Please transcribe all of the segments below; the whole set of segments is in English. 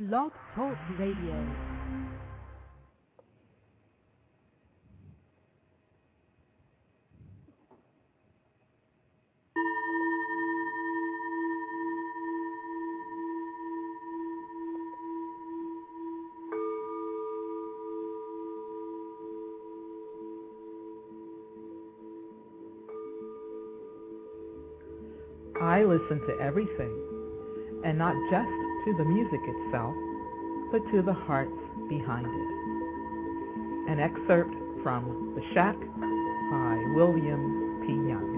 Blog Talk Radio. I listen to everything, and not just to the music itself, but to the hearts behind it. An excerpt from The Shack by William P. Young.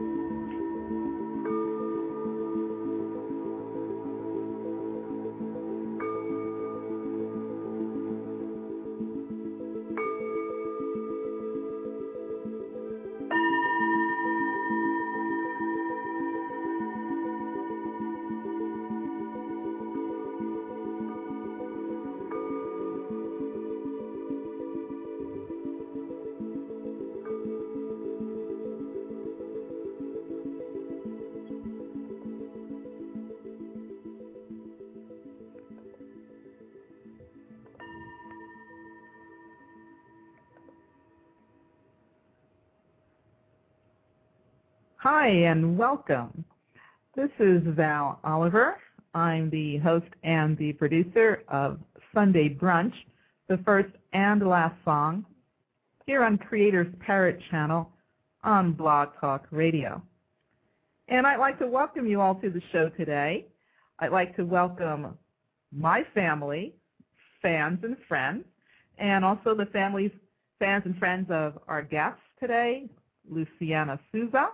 Hi, and welcome. This is Val Oliver. I'm the host and the producer of Sunday Brunch, the first and last song, here on Creator's Parrot Channel on Blog Talk Radio. And I'd like to welcome you all to the show today. I'd like to welcome my family, fans and friends, and also the families, fans and friends of our guests today, Luciana Souza,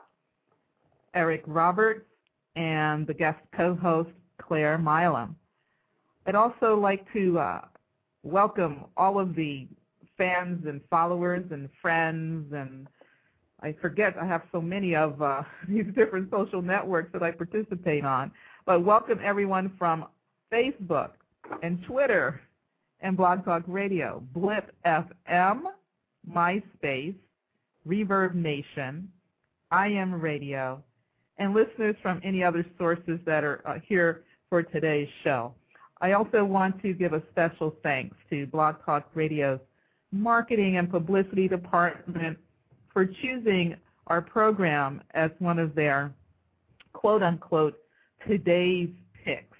Eric Roberts, and the guest co-host, Claire Milam. I'd also like to welcome all of the fans and followers and friends, and I forget I have so many of these different social networks that I participate on, but welcome everyone from Facebook and Twitter and Blog Talk Radio, Blip FM, MySpace, Reverb Nation, I Am Radio, and listeners from any other sources that are here for today's show. I also want to give a special thanks to Blog Talk Radio's marketing and publicity department for choosing our program as one of their quote-unquote today's picks.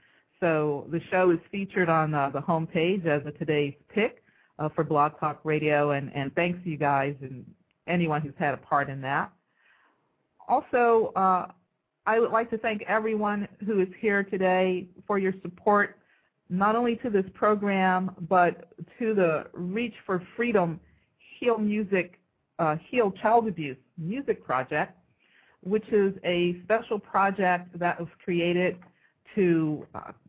So the show is featured on the homepage as a today's pick for Blog Talk Radio, and thanks to you guys and anyone who's had a part in that. Also, I would like to thank everyone who is here today for your support, not only to this program, but to the Reach for Freedom Heal Child Abuse Music Project, which is a special project that was created to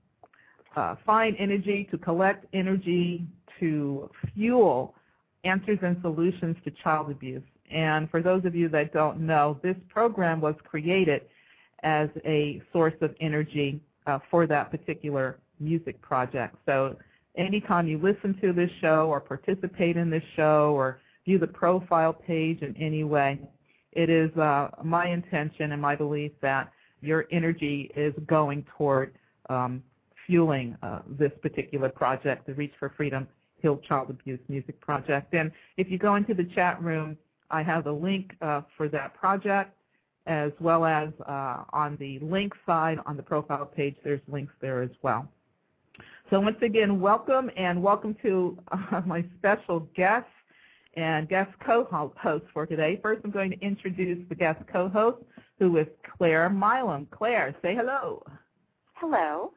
find energy, to collect energy, to fuel answers and solutions to child abuse. And for those of you that don't know, this program was created as a source of energy for that particular music project. So anytime you listen to this show or participate in this show or view the profile page in any way, it is my intention and my belief that your energy is going toward fueling this particular project, the Reach for Freedom Heal Child Abuse Music Project. And if you go into the chat room, I have the link for that project, as well as on the link side on the profile page, there's links there as well. So once again, welcome, and welcome to my special guest and guest co-host for today. First, I'm going to introduce the guest co-host, who is Claire Milam. Claire, say hello. Hello.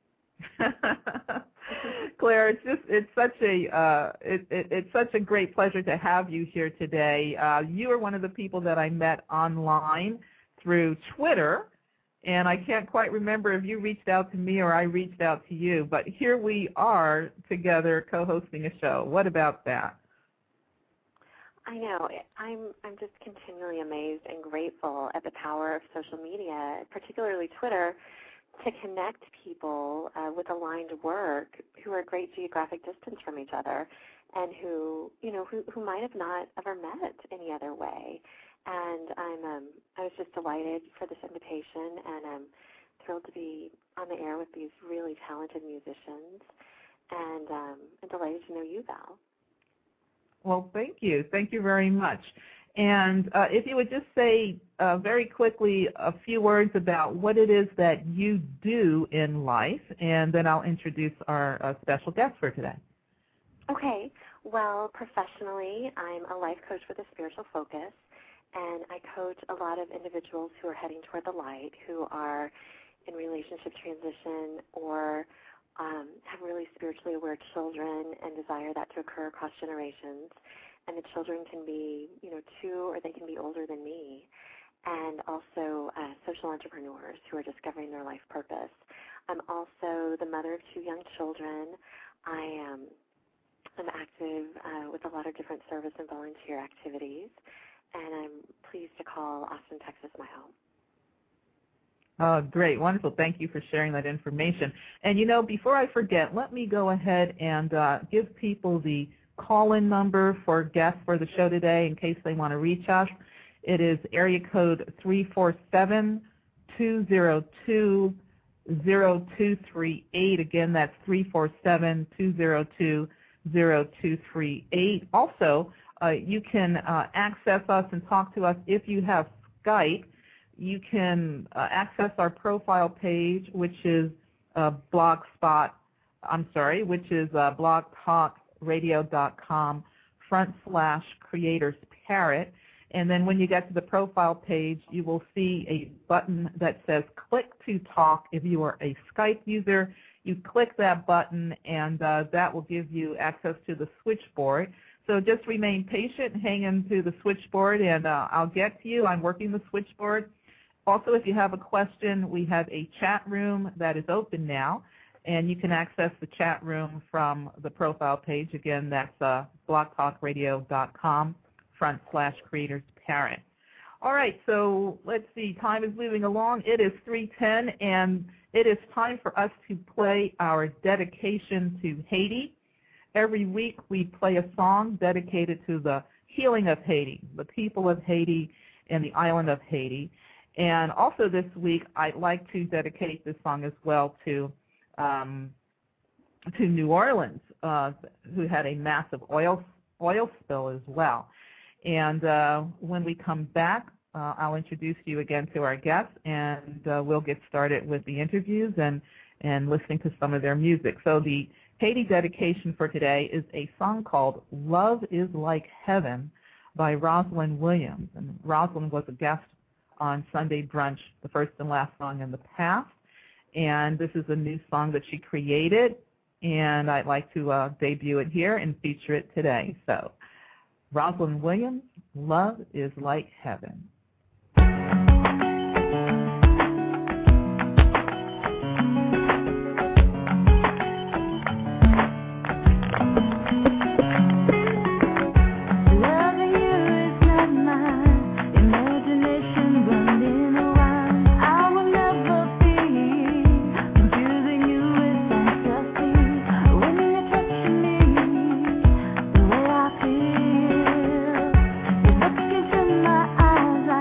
Claire, it's such a great pleasure to have you here today. You are one of the people that I met online through Twitter, and I can't quite remember if you reached out to me or I reached out to you, but here we are together co-hosting a show. What about that? I know. I'm just continually amazed and grateful at the power of social media, particularly Twitter, to connect people with aligned work who are a great geographic distance from each other and who might have not ever met any other way. And I was just delighted for this invitation, and thrilled to be on the air with these really talented musicians, and delighted to know you, Val. Well, thank you. Thank you very much. And if you would just say very quickly a few words about what it is that you do in life, and then I'll introduce our special guest for today. Okay. Well, professionally, I'm a life coach with a spiritual focus, and I coach a lot of individuals who are heading toward the light, who are in relationship transition or have really spiritually aware children and desire that to occur across generations. And the children can be, 2 or they can be older than me. And also social entrepreneurs who are discovering their life purpose. I'm also the mother of 2 young children. I'm active with a lot of different service and volunteer activities. And I'm pleased to call Austin, Texas, my home. Oh, great. Wonderful. Thank you for sharing that information. And, before I forget, let me go ahead and give people the call-in number for guests for the show today in case they want to reach us. It is area code 347-202-0238. Again, that's 347-202-0238. Also, you can access us and talk to us if you have Skype. You can access our profile page, which is blogtalkradio.com/creatorsparrot. And then when you get to the profile page, you will see a button that says click to talk. If you are a Skype user, you click that button, and that will give you access to the switchboard. So just remain patient, hang into the switchboard, and I'll get to you. I'm working the switchboard. Also, if you have a question, we have a chat room that is open now, and you can access the chat room from the profile page. Again, that's blogtalkradio.com/creatorsparrot. All right, so let's see. Time is moving along. It is 3:10, and it is time for us to play our dedication to Haiti. Every week we play a song dedicated to the healing of Haiti, the people of Haiti, and the island of Haiti. And also this week, I'd like to dedicate this song as well to New Orleans, who had a massive oil spill as well. And when we come back, I'll introduce you again to our guests, and we'll get started with the interviews and listening to some of their music. So the Haiti dedication for today is a song called Love is Like Heaven by Rosalind Williams. And Rosalind was a guest on Sunday Brunch, the first and last song in the past. And this is a new song that she created, and I'd like to debut it here and feature it today. So, Rosalind Williams, Love is Like Heaven. Eyes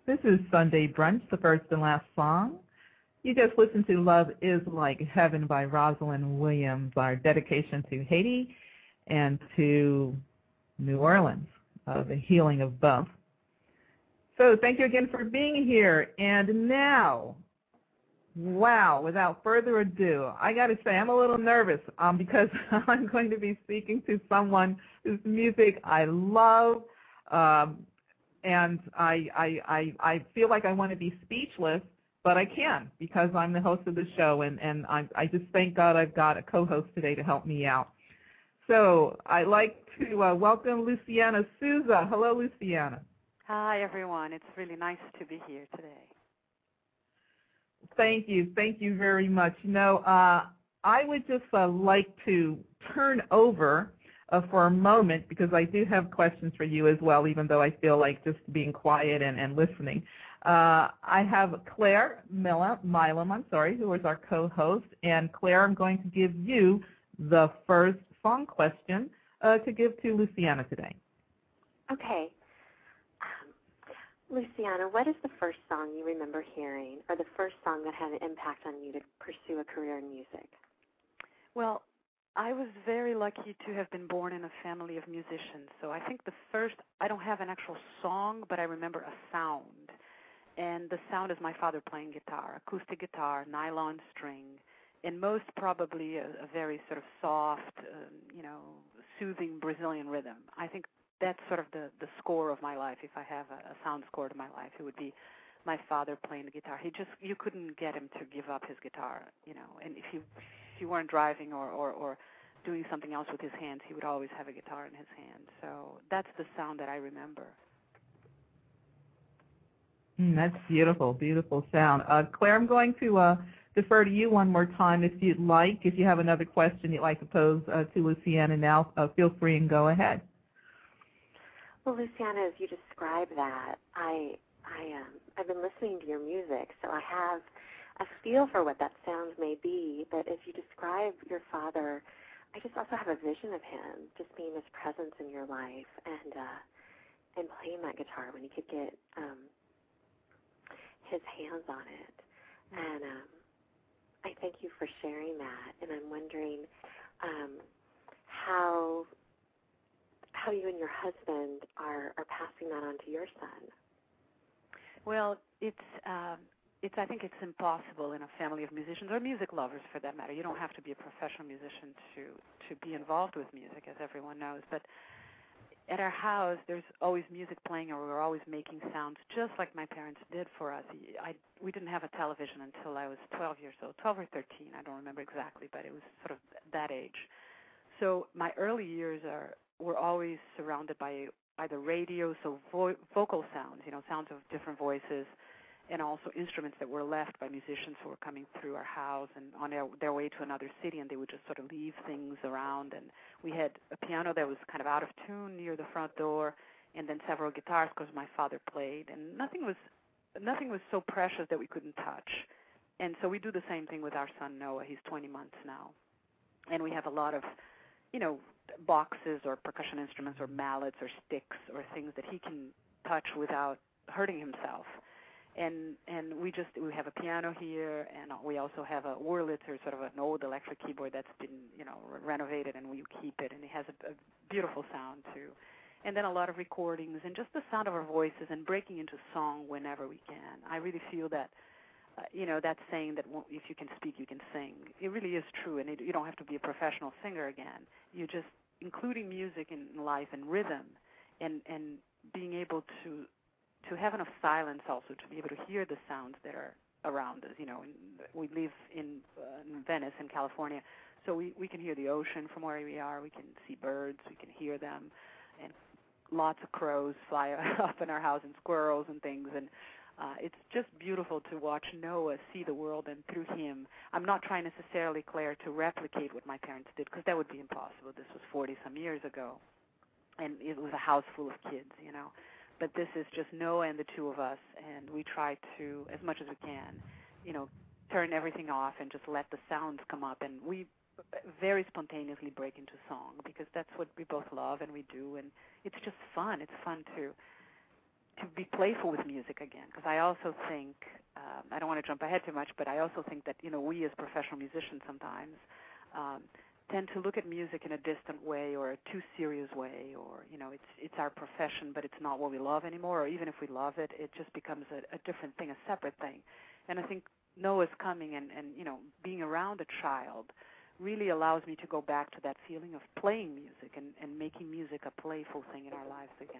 This is Sunday Brunch, the first and last song. You just listened to Love is Like Heaven by Rosalind Williams, our dedication to Haiti and to New Orleans, the healing of both. So thank you again for being here. And now, wow, without further ado, I got to say I'm a little nervous because I'm going to be speaking to someone whose music I love, and I feel like I want to be speechless, but I can because I'm the host of the show, and I just thank God I've got a co-host today to help me out. So I'd like to welcome Luciana Souza. Hello, Luciana. Hi, everyone. It's really nice to be here today. Thank you. Thank you very much. You know, I would just like to turn over for a moment because I do have questions for you as well, even though I feel like just being quiet and listening. I have Claire Milam, who is our co-host. And Claire, I'm going to give you the first song question to give to Luciana today. Okay. Luciana, what is the first song you remember hearing, or the first song that had an impact on you to pursue a career in music? Well, I was very lucky to have been born in a family of musicians. So I think the first, I don't have an actual song, but I remember a sound. And the sound is my father playing guitar, acoustic guitar, nylon string, and most probably a very sort of soft, soothing Brazilian rhythm. I think that's sort of the score of my life. If I have a sound score to my life, it would be my father playing the guitar. You couldn't get him to give up his guitar, and if you weren't driving or doing something else with his hands, he would always have a guitar in his hand. So that's the sound that I remember. That's beautiful, beautiful sound. Claire, I'm going to defer to you one more time if you'd like. If you have another question you'd like to pose to Luciana now, feel free and go ahead. Well, Luciana, as you describe that, I've been listening to your music, so I have a feel for what that sound may be. But as you describe your father, I just also have a vision of him just being his presence in your life and playing that guitar when he could get his hands on it. And I thank you for sharing that. And I'm wondering how you and your husband are passing that on to your son. Well, I think it's impossible in a family of musicians or music lovers, for that matter. You don't have to be a professional musician to be involved with music, as everyone knows. But at our house, there's always music playing, or we're always making sounds, just like my parents did for us. We didn't have a television until I was 12 years old, 12 or 13. I don't remember exactly, but it was sort of that age. So my early years were always surrounded by either radio, so vocal sounds, sounds of different voices, and also instruments that were left by musicians who were coming through our house and on their way to another city, and they would just sort of leave things around. And we had a piano that was kind of out of tune near the front door, and then several guitars because my father played, and nothing was so precious that we couldn't touch. And so we do the same thing with our son Noah. He's 20 months now, and we have a lot of boxes or percussion instruments or mallets or sticks or things that he can touch without hurting himself. And we have a piano here, and we also have a Wurlitzer, sort of an old electric keyboard that's been renovated, and we keep it, and it has a beautiful sound too. And then a lot of recordings and just the sound of our voices and breaking into song whenever we can. I really feel that that saying that if you can speak, you can sing. It really is true, and you don't have to be a professional singer again. You just including music in life and rhythm, and being able to have enough silence also to be able to hear the sounds that are around us. We live in Venice, in California, so we can hear the ocean from where we are. We can see birds. We can hear them, and lots of crows fly up in our house, and squirrels and things, and it's just beautiful to watch Noah see the world, and through him, I'm not trying necessarily, Claire, to replicate what my parents did, because that would be impossible. This was 40-some years ago, and it was a house full of kids, But this is just Noah and the two of us, and we try to, as much as we can, turn everything off and just let the sounds come up, and we very spontaneously break into song, because that's what we both love and we do, and it's just fun. It's fun to be playful with music again, because I also think, I don't want to jump ahead too much, but I also think that, we as professional musicians sometimes tend to look at music in a distant way or a too serious way, or, it's our profession, but it's not what we love anymore, or even if we love it, it just becomes a different thing, a separate thing. And I think Noah's coming and being around a child really allows me to go back to that feeling of playing music and making music a playful thing in our lives again.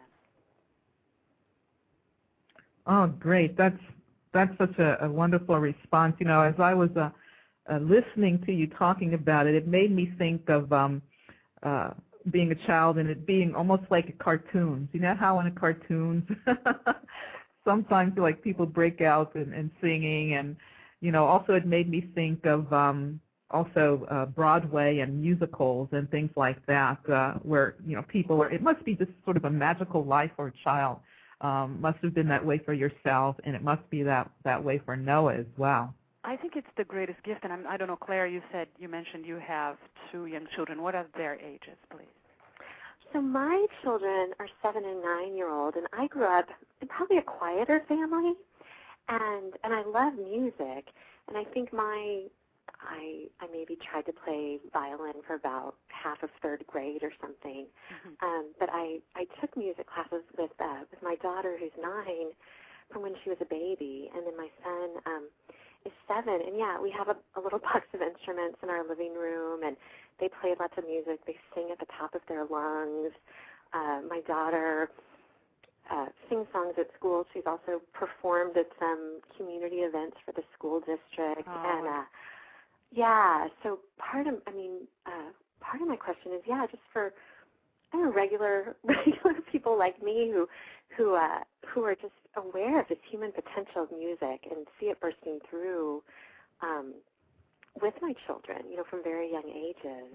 Oh, great. That's such a wonderful response. As I was listening to you talking about it, it made me think of being a child and it being almost like cartoons. You know how in a cartoons sometimes like people break out and singing, and also it made me think of Broadway and musicals and things like that, where people are. It must be just sort of a magical life for a child. Must have been that way for yourself, and it must be that way for Noah as well. I think it's the greatest gift, and I don't know, Claire, you mentioned you have 2 young children. What are their ages, please? So my children are 7 and 9-year-old, and I grew up in probably a quieter family, and I love music, and I think I maybe tried to play violin for about half of 3rd grade or something, but I took music classes with my daughter who's 9 from when she was a baby, and then my son is 7, and yeah, we have a little box of instruments in our living room, and they play lots of music. They sing at the top of their lungs. My daughter sings songs at school. She's also performed at some community events for the school district, and so part of my question is, just for regular people like me who are just aware of this human potential of music and see it bursting through with my children, from very young ages.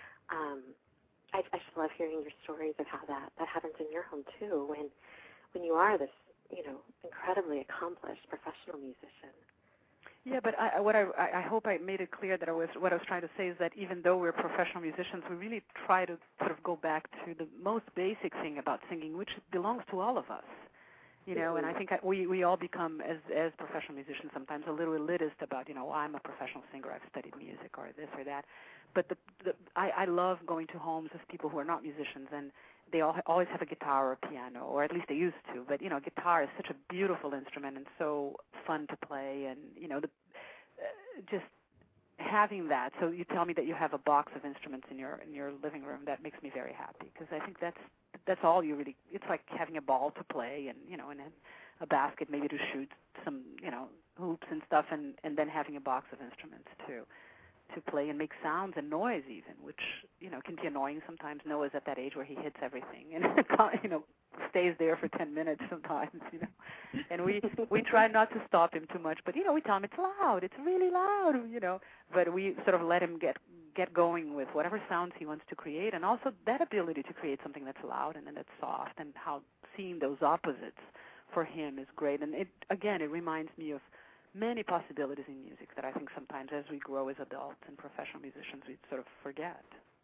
I just love hearing your stories of how that happens in your home too, when you are this incredibly accomplished professional musician. Yeah, but I hope I made it clear that what I was trying to say is that even though we're professional musicians, we really try to sort of go back to the most basic thing about singing, which belongs to all of us. And I think we all become, as professional musicians, sometimes a little elitist about, I'm a professional singer, I've studied music or this or that. But I love going to homes of people who are not musicians, and they always have a guitar or a piano, or at least they used to. But, guitar is such a beautiful instrument and so fun to play, and, just having that. So you tell me that you have a box of instruments in your living room. That makes me very happy, because I think that's all you really. It's like having a ball to play, and and a basket maybe to shoot some hoops and stuff, and then having a box of instruments to play and make sounds and noise even, which can be annoying sometimes. Noah's at that age where he hits everything and stays there for 10 minutes sometimes, and we try not to stop him too much, but we tell him it's loud, it's really loud, but we sort of let him get going with whatever sounds he wants to create, and also that ability to create something that's loud and then that's soft, and how seeing those opposites for him is great. And it reminds me of many possibilities in music that I think sometimes as we grow as adults and professional musicians, we sort of forget.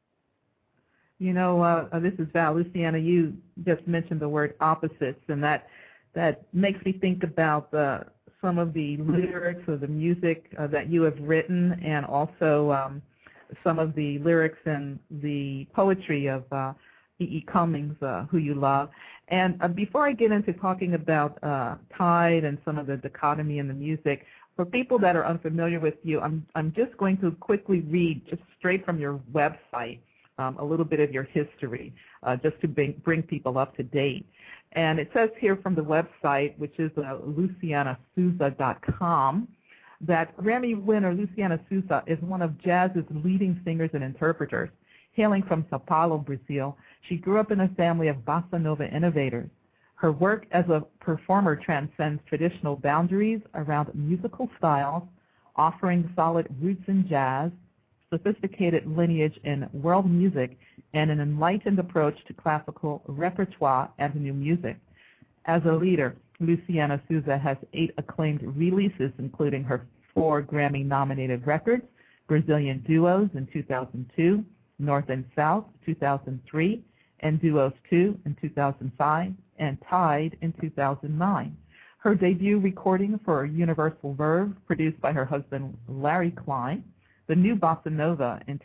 This is Val. Luciana, you just mentioned the word opposites, and that makes me think about some of the lyrics of the music that you have written, and also some of the lyrics and the poetry of E.E. Cummings, who you love. And before I get into talking about Tide and some of the dichotomy in the music, for people that are unfamiliar with you, I'm just going to quickly read, just straight from your website, a little bit of your history, just to bring people up to date. And it says here from the website, which is lucianasouza.com, that Grammy winner Luciana Souza is one of jazz's leading singers and interpreters. Hailing from Sao Paulo, Brazil, she grew up in a family of bossa nova innovators. Her work as a performer transcends traditional boundaries around musical styles, offering solid roots in jazz, sophisticated lineage in world music, and an enlightened approach to classical repertoire and new music. As a leader, Luciana Souza has 8 acclaimed releases, including her 4 Grammy-nominated records, Brazilian Duos in 2002, North and South, 2003, and Duos 2 in 2005, and Tide in 2009. Her debut recording for Universal Verve, produced by her husband Larry Klein, The New Bossa Nova in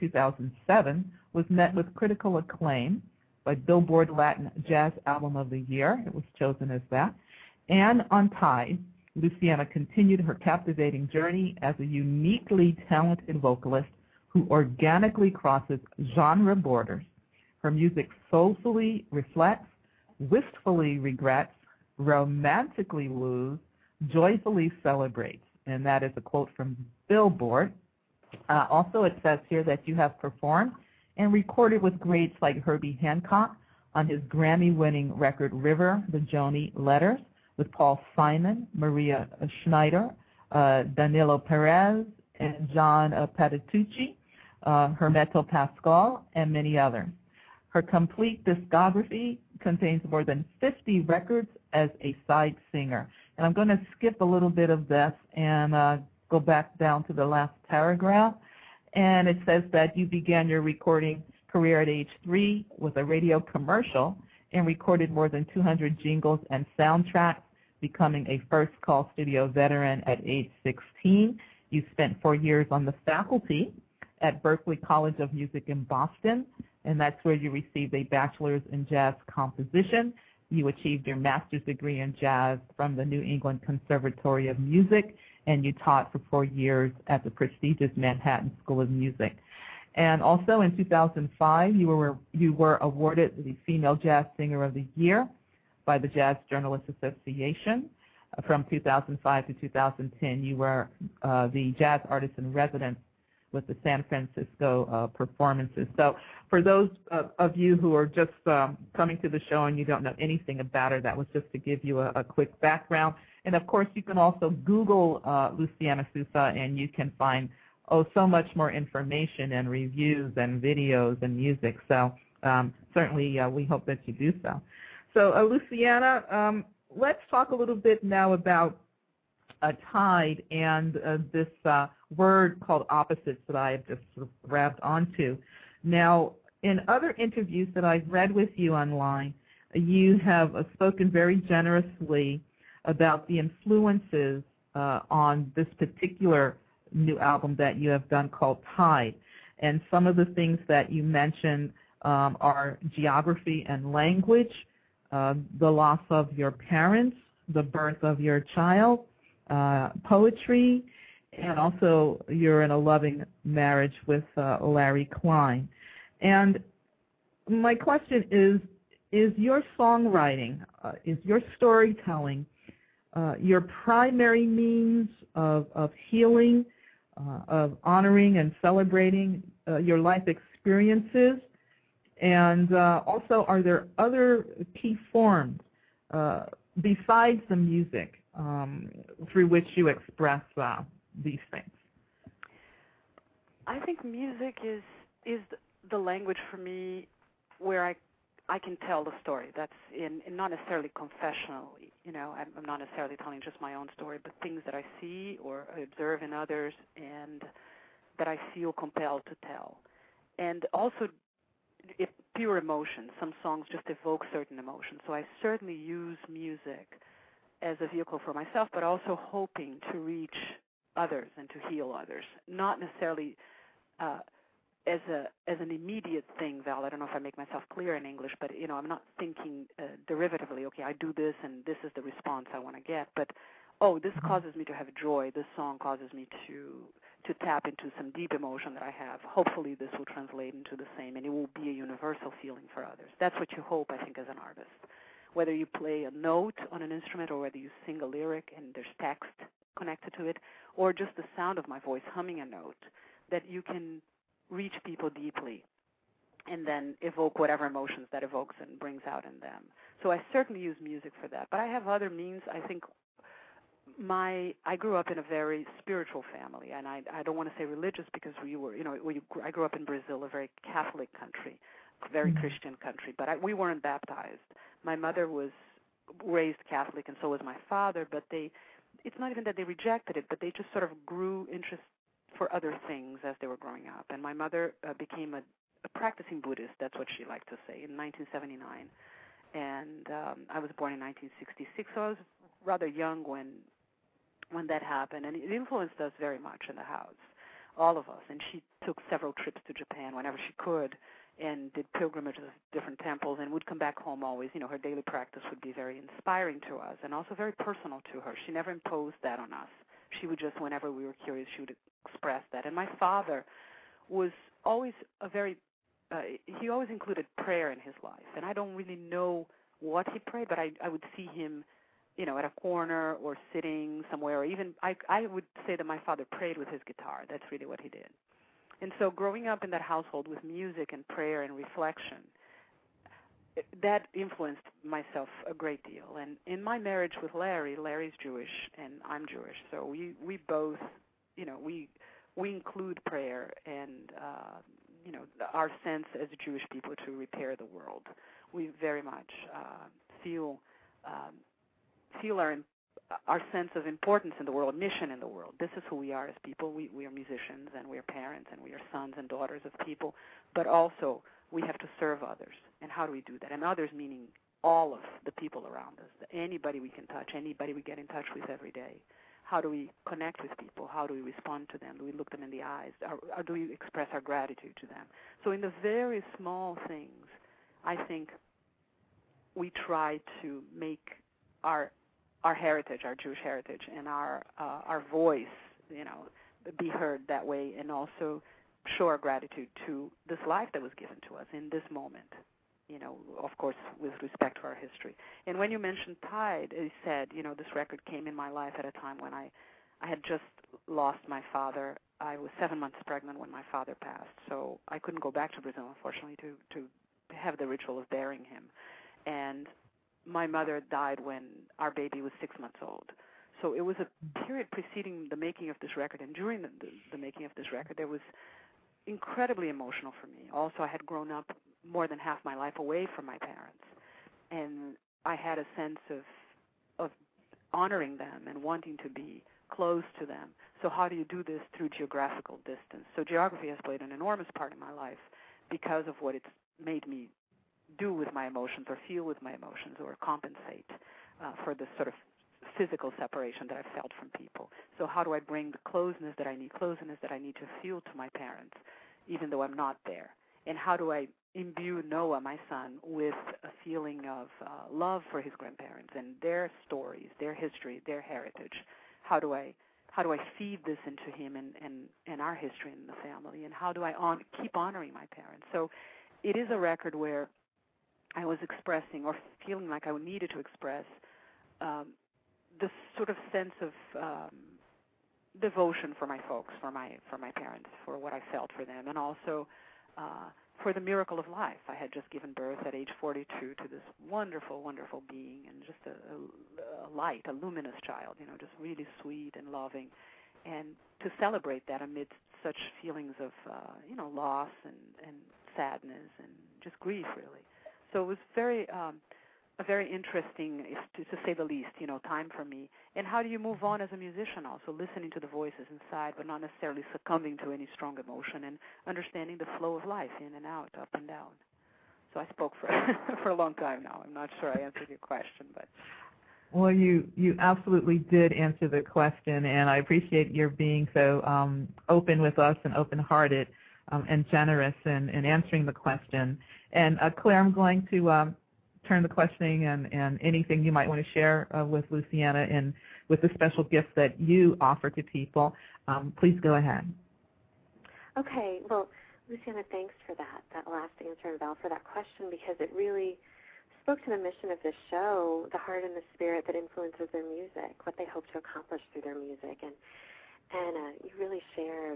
2007, was met with critical acclaim by Billboard Latin Jazz Album of the Year. It was chosen as that. And on Tide, Luciana continued her captivating journey as a uniquely talented vocalist who organically crosses genre borders. Her music soulfully reflects, wistfully regrets, romantically woos, joyfully celebrates. And that is a quote from Billboard. Also, it says here that you have performed and recorded with greats like Herbie Hancock on his Grammy-winning record River, the Joni Letters, with Paul Simon, Maria Schneider, Danilo Perez, and John Patitucci, Hermeto Pascal, and many others. Her complete discography contains more than 50 records as a side singer. And I'm going to skip a little bit of this and go back down to the last paragraph. And it says that you began your recording career at age 3 with a radio commercial and recorded more than 200 jingles and soundtracks, becoming a first-call studio veteran at age 16. You spent 4 years on the faculty at Berklee College of Music in Boston, and that's where you received a bachelor's in jazz composition. You achieved your master's degree in jazz from the New England Conservatory of Music, and you taught for 4 years at the prestigious Manhattan School of Music. And also in 2005, you were awarded the Female Jazz Singer of the Year by the Jazz Journalists Association. From 2005 to 2010, you were the Jazz Artist in Residence with the San Francisco performances. So for those of you who are just coming to the show and you don't know anything about her, that was just to give you a quick background. And, of course, you can also Google Luciana Sousa, and you can find, so much more information and reviews and videos and music. So certainly we hope that you do so. So, Luciana, let's talk a little bit now about Tide and this word called opposites that I have just sort of grabbed onto. Now, in other interviews that I've read with you online, you have spoken very generously about the influences on this particular new album that you have done called Tide. And some of the things that you mentioned are geography and language, the loss of your parents, the birth of your child, poetry, and also you're in a loving marriage with Larry Klein. And my question is your songwriting, is your storytelling your primary means of healing, of honoring and celebrating your life experiences? And also, are there other key forms besides the music through which you express these things? I think music is the language for me where I can tell the story. That's in not necessarily confessional. You know, I'm not necessarily telling just my own story, but things that I see or observe in others and that I feel compelled to tell. And also, pure emotion. Some songs just evoke certain emotions. So I certainly use music as a vehicle for myself, but also hoping to reach others and to heal others. Not necessarily as an immediate thing, Val. I don't know if I make myself clear in English, but I'm not thinking derivatively. Okay, I do this, and this is the response I want to get. But this causes me to have joy. This song causes me to tap into some deep emotion that I have. Hopefully, this will translate into the same, and it will be a universal feeling for others. That's what you hope, I think, as an artist. Whether you play a note on an instrument or whether you sing a lyric and there's text connected to it, or just the sound of my voice humming a note, that you can reach people deeply and then evoke whatever emotions that evokes and brings out in them. So I certainly use music for that. But I have other means. I think I grew up in a very spiritual family, and I don't want to say religious because I grew up in Brazil, a very Catholic country, very Christian country, but we weren't baptized. My mother was raised Catholic, and so was my father, but it's not even that they rejected it, but they just sort of grew interest for other things as they were growing up. And my mother became a practicing Buddhist. That's what she liked to say, in 1979. And I was born in 1966, so I was rather young when that happened, and it influenced us very much in the house, all of us. And she took several trips to Japan whenever she could, and did pilgrimages to different temples, and would come back home always. Her daily practice would be very inspiring to us, and also very personal to her. She never imposed that on us. She would just, whenever we were curious, she would express that. And my father was always he always included prayer in his life, and I don't really know what he prayed, but I would see him, at a corner or sitting somewhere, or even I would say that my father prayed with his guitar. That's really what he did. And so growing up in that household with music and prayer and reflection, that influenced myself a great deal. And in my marriage with Larry's Jewish and I'm Jewish, so we both, we include prayer and, our sense as Jewish people to repair the world. We very much feel our sense of importance in the world, mission in the world. This is who we are as people. We are musicians, and we are parents, and we are sons and daughters of people, but also we have to serve others. And how do we do that? And others meaning all of the people around us, anybody we can touch, anybody we get in touch with every day. How do we connect with people? How do we respond to them? Do we look them in the eyes? Or do we express our gratitude to them? So in the very small things, I think we try to make our heritage, our Jewish heritage, and our voice, be heard that way, and also show our gratitude to this life that was given to us in this moment, of course, with respect to our history. And when you mentioned Tide, you said, this record came in my life at a time when I had just lost my father. I was 7 months pregnant when my father passed, so I couldn't go back to Brazil, unfortunately, to have the ritual of burying him. And my mother died when our baby was 6 months old. So it was a period preceding the making of this record, and during the making of this record, there was incredibly emotional for me. Also, I had grown up more than half my life away from my parents, and I had a sense of honoring them and wanting to be close to them. So how do you do this? Through geographical distance. So geography has played an enormous part in my life because of what it's made me do with my emotions, or feel with my emotions, or compensate for this sort of physical separation that I've felt from people. So how do I bring the closeness that I need to feel to my parents, even though I'm not there? And how do I imbue Noah, my son, with a feeling of love for his grandparents and their stories, their history, their heritage? How do I feed this into him and our history in the family? And how do I keep honoring my parents? So it is a record where I was expressing, or feeling like I needed to express, this sort of sense of devotion for my folks, for my parents, for what I felt for them, and also for the miracle of life. I had just given birth at age 42 to this wonderful, wonderful being, and just a light, a luminous child, just really sweet and loving, and to celebrate that amidst such feelings of, loss and sadness and just grief, really. So it was a very interesting, to say the least, time for me. And how do you move on as a musician also, listening to the voices inside, but not necessarily succumbing to any strong emotion, and understanding the flow of life, in and out, up and down. So I spoke for a long time now. I'm not sure I answered your question, but... Well, you absolutely did answer the question, and I appreciate your being so open with us and open-hearted and generous in answering the question. And Claire, I'm going to turn the questioning and anything you might want to share with Luciana and with the special gifts that you offer to people. Please go ahead. Okay. Well, Luciana, thanks for that last answer, and Val, for that question, because it really spoke to the mission of this show, the heart and the spirit that influences their music, what they hope to accomplish through their music. And you really shared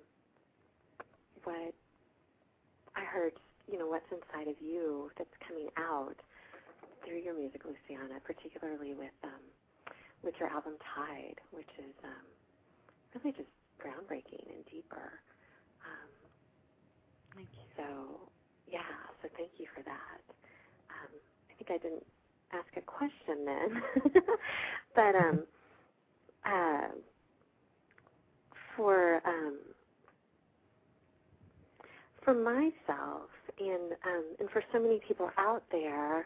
what I heard, what's inside of you that's coming out through your music, Luciana, particularly with your album Tide, which is really just groundbreaking and deeper. Thank you. So thank you for that. I think I didn't ask a question then, but for myself and for so many people out there,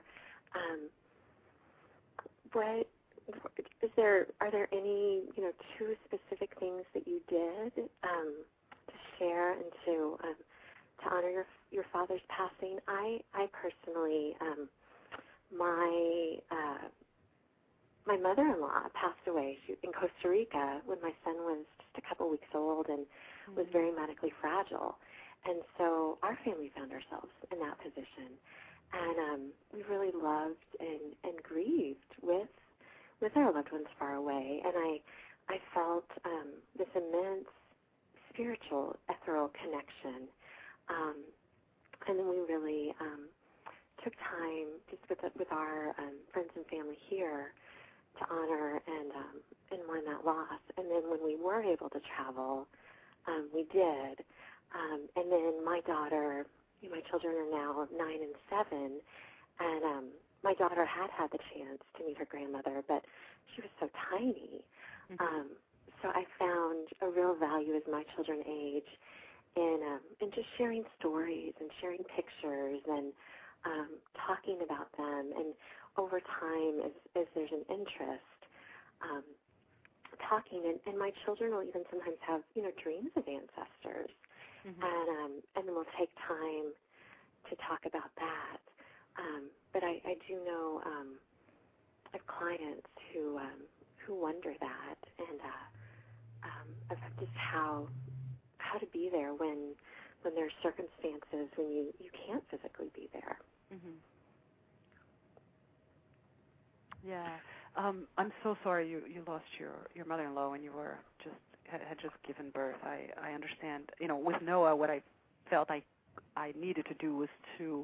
are there any, two specific things that you did to share and to honor your father's passing? I personally, my mother-in-law passed away in Costa Rica when my son was just a couple weeks old and was very medically fragile. And so our family found ourselves in that position. And we really loved and grieved with our loved ones far away. And I felt this immense spiritual, ethereal connection. And then we really took time just with our friends and family here to honor and mourn that loss. And then when we were able to travel, we did. And then my daughter, my children are now 9 and 7, and my daughter had the chance to meet her grandmother, but she was so tiny. So I found a real value as my children age in just sharing stories and sharing pictures and talking about them. And over time, as there's an interest, talking, and my children will even sometimes have, dreams of ancestors. And then we'll take time to talk about that. But I do know I have clients who wonder that and of just how to be there when there are circumstances when you can't physically be there. Yeah. I'm so sorry you lost your mother-in-law when you were had just given birth. I understand. With Noah, what I felt I needed to do was to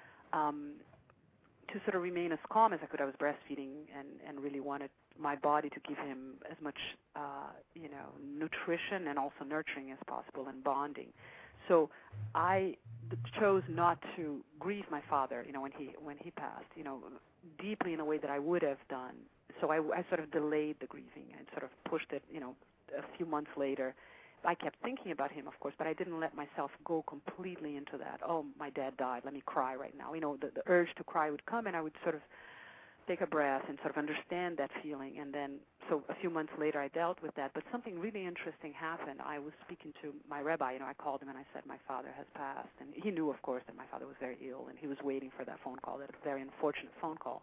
sort of remain as calm as I could. I was breastfeeding and really wanted my body to give him as much nutrition and also nurturing as possible and bonding. So I chose not to grieve my father, when he passed, deeply in a way that I would have done. So I sort of delayed the grieving and sort of pushed it, a few months later. I kept thinking about him, of course, but I didn't let myself go completely into that. Oh, my dad died. Let me cry right now. The urge to cry would come, and I would sort of take a breath and sort of understand that feeling. And then, so a few months later, I dealt with that. But something really interesting happened. I was speaking to my rabbi. I called him and I said, my father has passed. And he knew, of course, that my father was very ill, and he was waiting for that phone call, that very unfortunate phone call.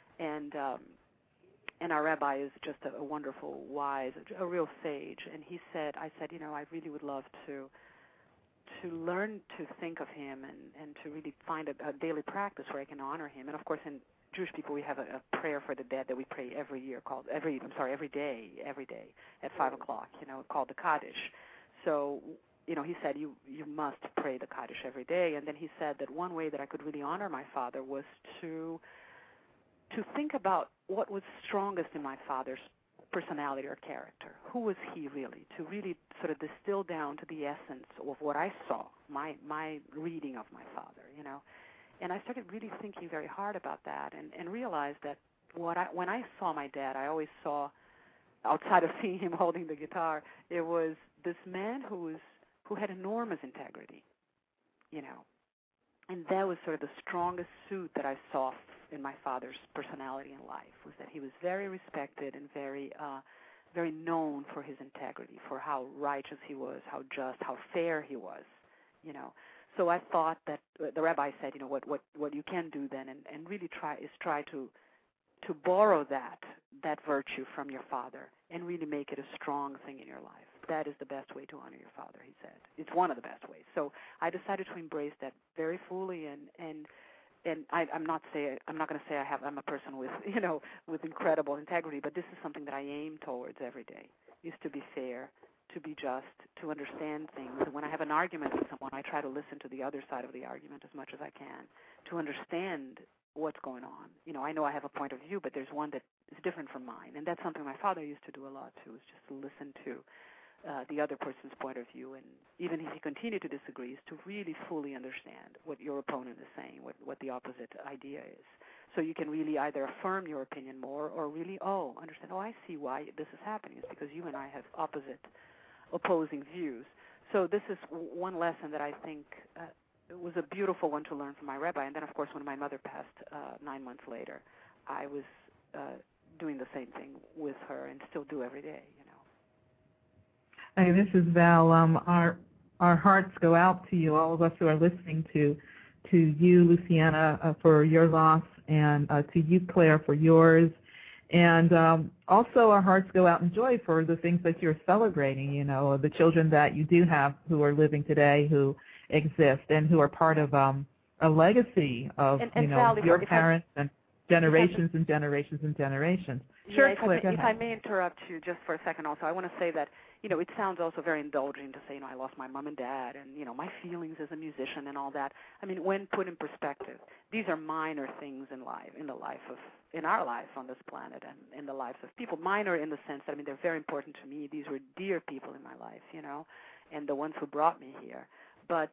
And our rabbi is just a wonderful, wise, a real sage. And I said, I really would love to learn to think of him and to really find a daily practice where I can honor him. And of course, in Jewish people, we have a prayer for the dead that we pray every day at 5 o'clock, called the Kaddish. So, he said, you must pray the Kaddish every day. And then he said that one way that I could really honor my father was to think about what was strongest in my father's personality or character. Who was he really? To really sort of distill down to the essence of what I saw, my reading of my father, And I started really thinking very hard about that and realized that when I saw my dad, I always saw, outside of seeing him holding the guitar, it was this man who had enormous integrity, And that was sort of the strongest suit that I saw in my father's personality in life, was that he was very respected and very very known for his integrity, for how righteous he was, how just, how fair he was, So I thought that the rabbi said, what you can do then and really try to borrow that virtue from your father and really make it a strong thing in your life. That is the best way to honor your father, he said. It's one of the best ways. So I decided to embrace that very fully, and I'm not going to say I'm a person with with incredible integrity, but this is something that I aim towards every day, is to be fair, to be just, to understand things. And when I have an argument with someone, I try to listen to the other side of the argument as much as I can to understand what's going on. I know I have a point of view, but there's one that is different from mine, and that's something my father used to do a lot too, is just to listen to the other person's point of view, and even if you continue to disagree, is to really fully understand what your opponent is saying, what the opposite idea is. So you can really either affirm your opinion more or really, understand, I see why this is happening. It's because you and I have opposing views. So this is one lesson that I think it was a beautiful one to learn from my rabbi. And then, of course, when my mother passed 9 months later, I was doing the same thing with her and still do every day, Hey, this is Val. Our hearts go out to you, all of us who are listening, to you, Luciana, for your loss, and to you, Claire, for yours. And also our hearts go out in joy for the things that you're celebrating, the children that you do have who are living today, who exist, and who are part of a legacy of, Val, your parents and generations and generations and generations. Sure, Claire, if I may interrupt you just for a second also, I want to say that, it sounds also very indulging to say, I lost my mom and dad and, my feelings as a musician and all that. I mean, when put in perspective, these are minor things in our life on this planet and in the lives of people. Minor in the sense that, they're very important to me. These were dear people in my life, and the ones who brought me here. But,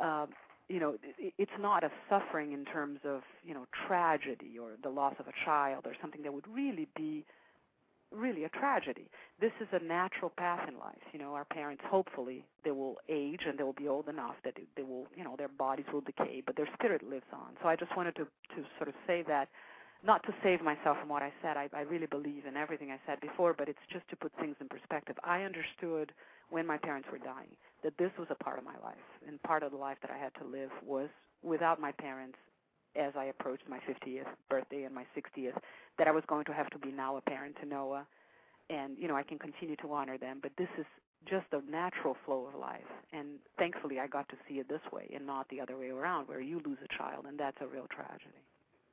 it's not a suffering in terms of, tragedy or the loss of a child or something that would really be a tragedy. This is a natural path in life. Our parents, hopefully, they will age and they will be old enough that they will, their bodies will decay, but their spirit lives on. So I just wanted to sort of say that, not to save myself from what I said. I really believe in everything I said before, but it's just to put things in perspective. I understood when my parents were dying that this was a part of my life, and part of the life that I had to live was without my parents. As I approached my 50th birthday and my 60th, that I was going to have to be now a parent to Noah, and I can continue to honor them. But this is just a natural flow of life, and thankfully I got to see it this way and not the other way around, where you lose a child, and that's a real tragedy.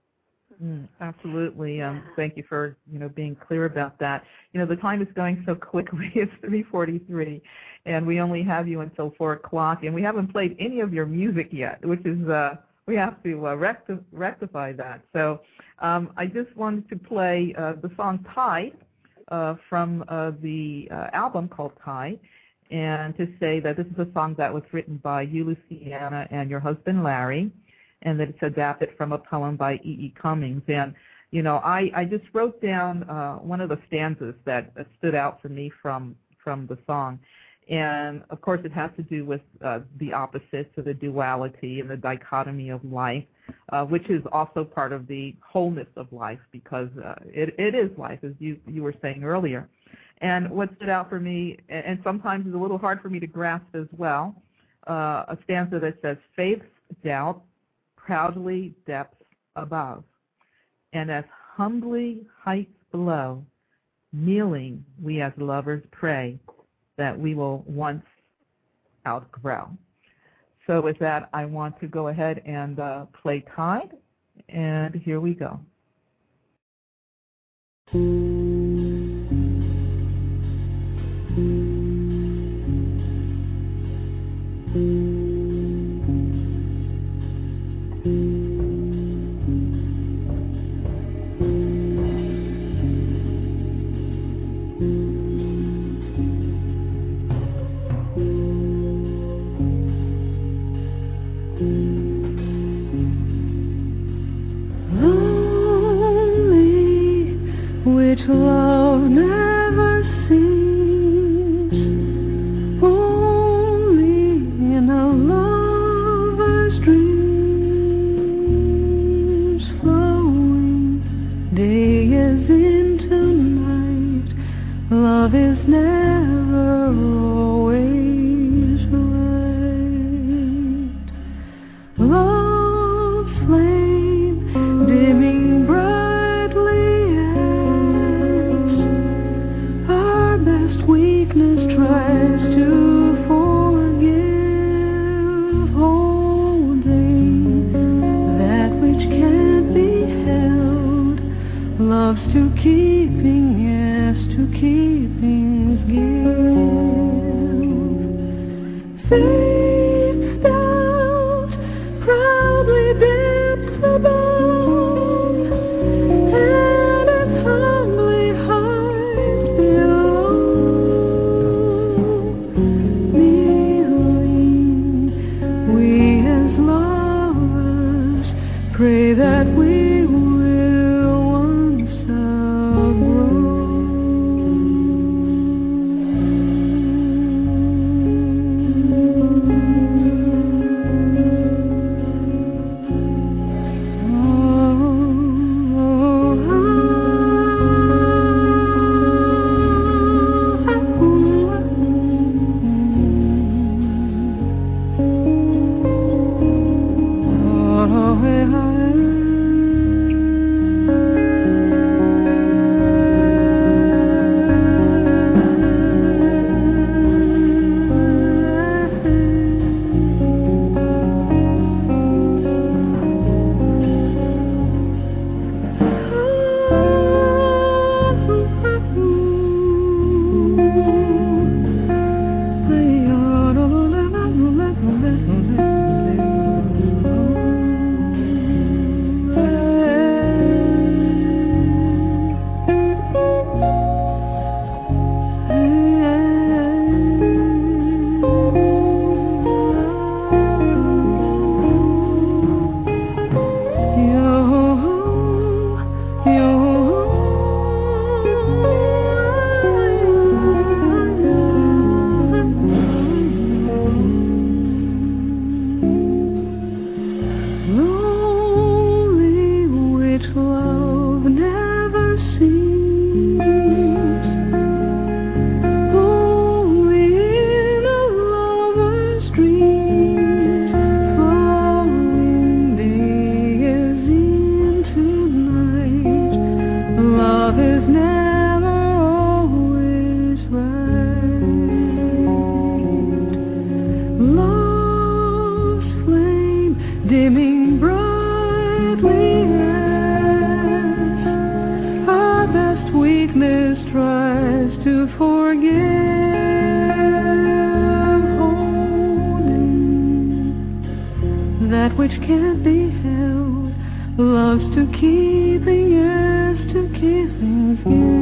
Absolutely. Thank you for being clear about that. The time is going so quickly. It's 3:43, and we only have you until 4 o'clock, and we haven't played any of your music yet, which is we have to rectify that. So I just wanted to play the song Tide from the album called Tide, and to say that this is a song that was written by you, Luciana, and your husband, Larry, and that it's adapted from a poem by E.E. Cummings. And, I just wrote down one of the stanzas that stood out for me from the song. And, of course, it has to do with the opposites of the duality and the dichotomy of life, which is also part of the wholeness of life, because it is life, as you were saying earlier. And what stood out for me, and sometimes is a little hard for me to grasp as well, a stanza that says, faith's doubt, proudly depths above, and as humbly heights below, kneeling we as lovers pray, that we will once outgrow. So with that, I want to go ahead and play Tide, and here we go. Love never seems, only in a lover's dreams, flowing day is into night. Love is never always right. Love's flame dimming brightly, weakness tries to forgive, holding that which can't be held. Love's to keeping, yes, to keeping's give. Faith's doubt, proudly depths above, and its humbly heights below. Pray that we will once outgrow. foolish tries to forgive, holding that which can't be held, loves to keep the years to kiss and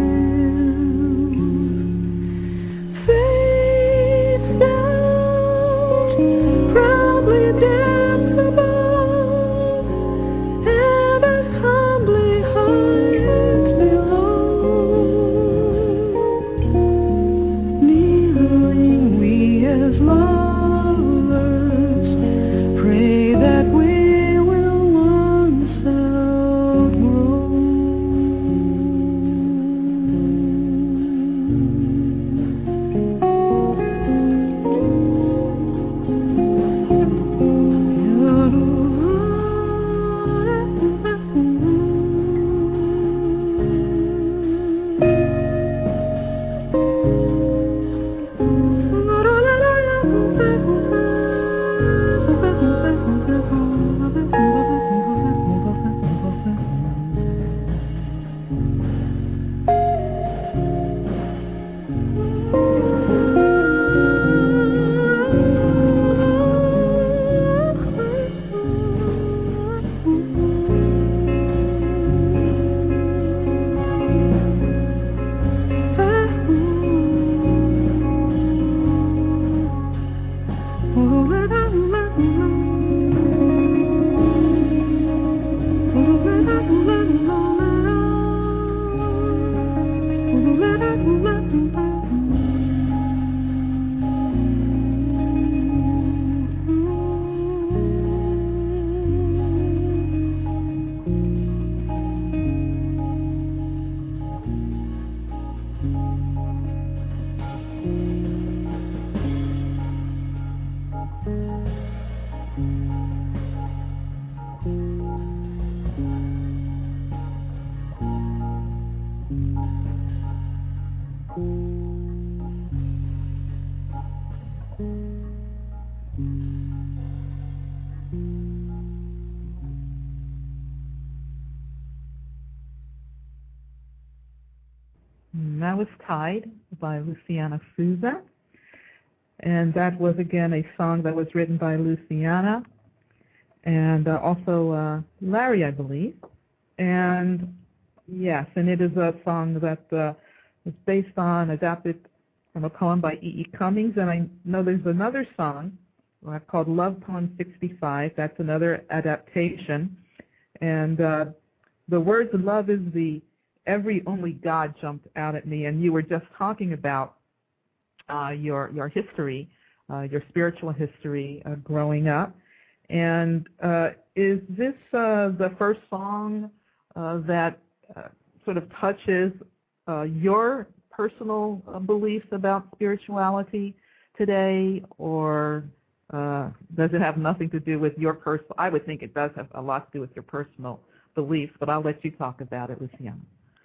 give. Faith's doubt, proudly depths above, and as humbly heights below. Kneeling we as lovers pray that we will once outgrow. That was Tide by Luciana Souza. And that was, again, a song that was written by Luciana and also Larry, I believe. And, yes, and it is a song that is based on, adapted from a poem by E.E. Cummings. And I know there's another song called Love Poem 65. That's another adaptation. And the words love is the every only God jumped out at me. And you were just talking about your history, your spiritual history growing up. And is this the first song that sort of touches your personal beliefs about spirituality today, or does it have nothing to do with your personal? I would think it does have a lot to do with your personal beliefs, but I'll let you talk about it, Luciana.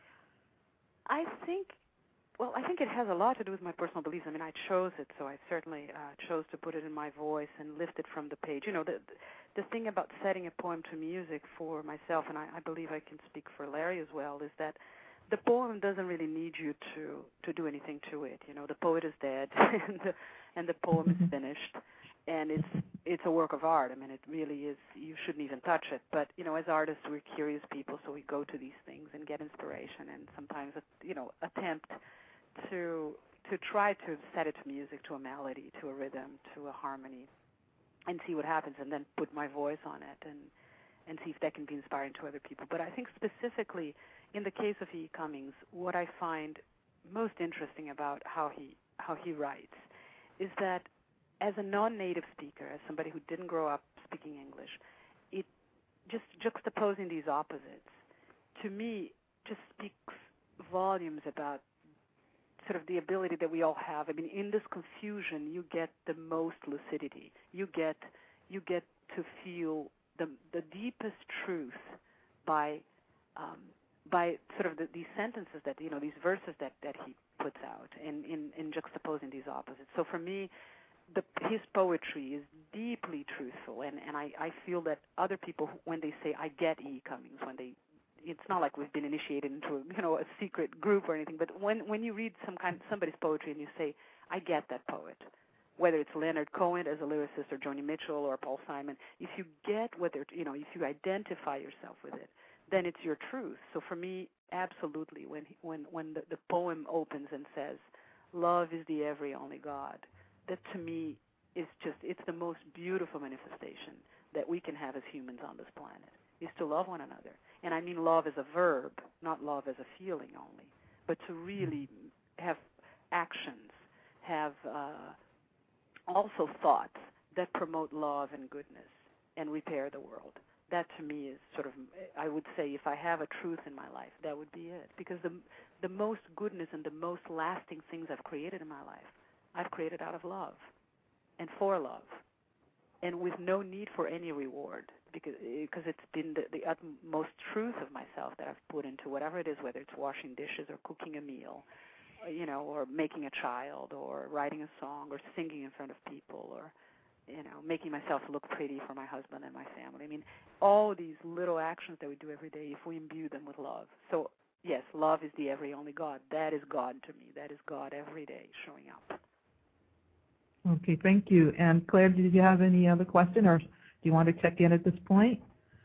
I think it has a lot to do with my personal beliefs. I mean, I chose it, so I certainly chose to put it in my voice and lift it from the page. You know, the thing about setting a poem to music for myself, and I believe I can speak for Larry as well, is that the poem doesn't really need you to do anything to it. You know, the poet is dead, and the poem is finished, and it's a work of art. I mean, it really is. You shouldn't even touch it. But you know, as artists, we're curious people, so we go to these things and get inspiration, and sometimes attempt to try to set it to music, to a melody, to a rhythm, to a harmony, and see what happens, and then put my voice on it and see if that can be inspiring to other people. But I think specifically in the case of E. Cummings, what I find most interesting about how he writes is that as a non-native speaker, as somebody who didn't grow up speaking English, it just juxtaposing these opposites, to me, just speaks volumes about sort of the ability that we all have. I mean, in this confusion, you get the most lucidity. You get to feel the deepest truth by sort of these sentences that, you know, these verses that he puts out in juxtaposing these opposites. So for me, his poetry is deeply truthful, and I feel that other people, when they say, I get E. Cummings, when they it's not like we've been initiated into a secret group or anything. But when you read somebody's poetry and you say, I get that poet, whether it's Leonard Cohen as a lyricist or Joni Mitchell or Paul Simon, if you get what they're, if you identify yourself with it, then it's your truth. So for me, absolutely, when the poem opens and says, love is the every only God, that to me is it's the most beautiful manifestation that we can have as humans on this planet, is to love one another. And I mean love as a verb, not love as a feeling only, but to really have actions, have also thoughts that promote love and goodness and repair the world. That to me is sort of, I would say, if I have a truth in my life, that would be it. Because the most goodness and the most lasting things I've created in my life, I've created out of love and for love, and with no need for any reward, because it's been the utmost truth of myself that I've put into whatever it is, whether it's washing dishes or cooking a meal, or making a child, or writing a song, or singing in front of people, or making myself look pretty for my husband and my family. I mean, all these little actions that we do every day, if we imbue them with love. So, yes, love is the every only God. That is God to me. That is God every day showing up. Okay, thank you. And Claire, did you have any other question, or do you want to check in at this point?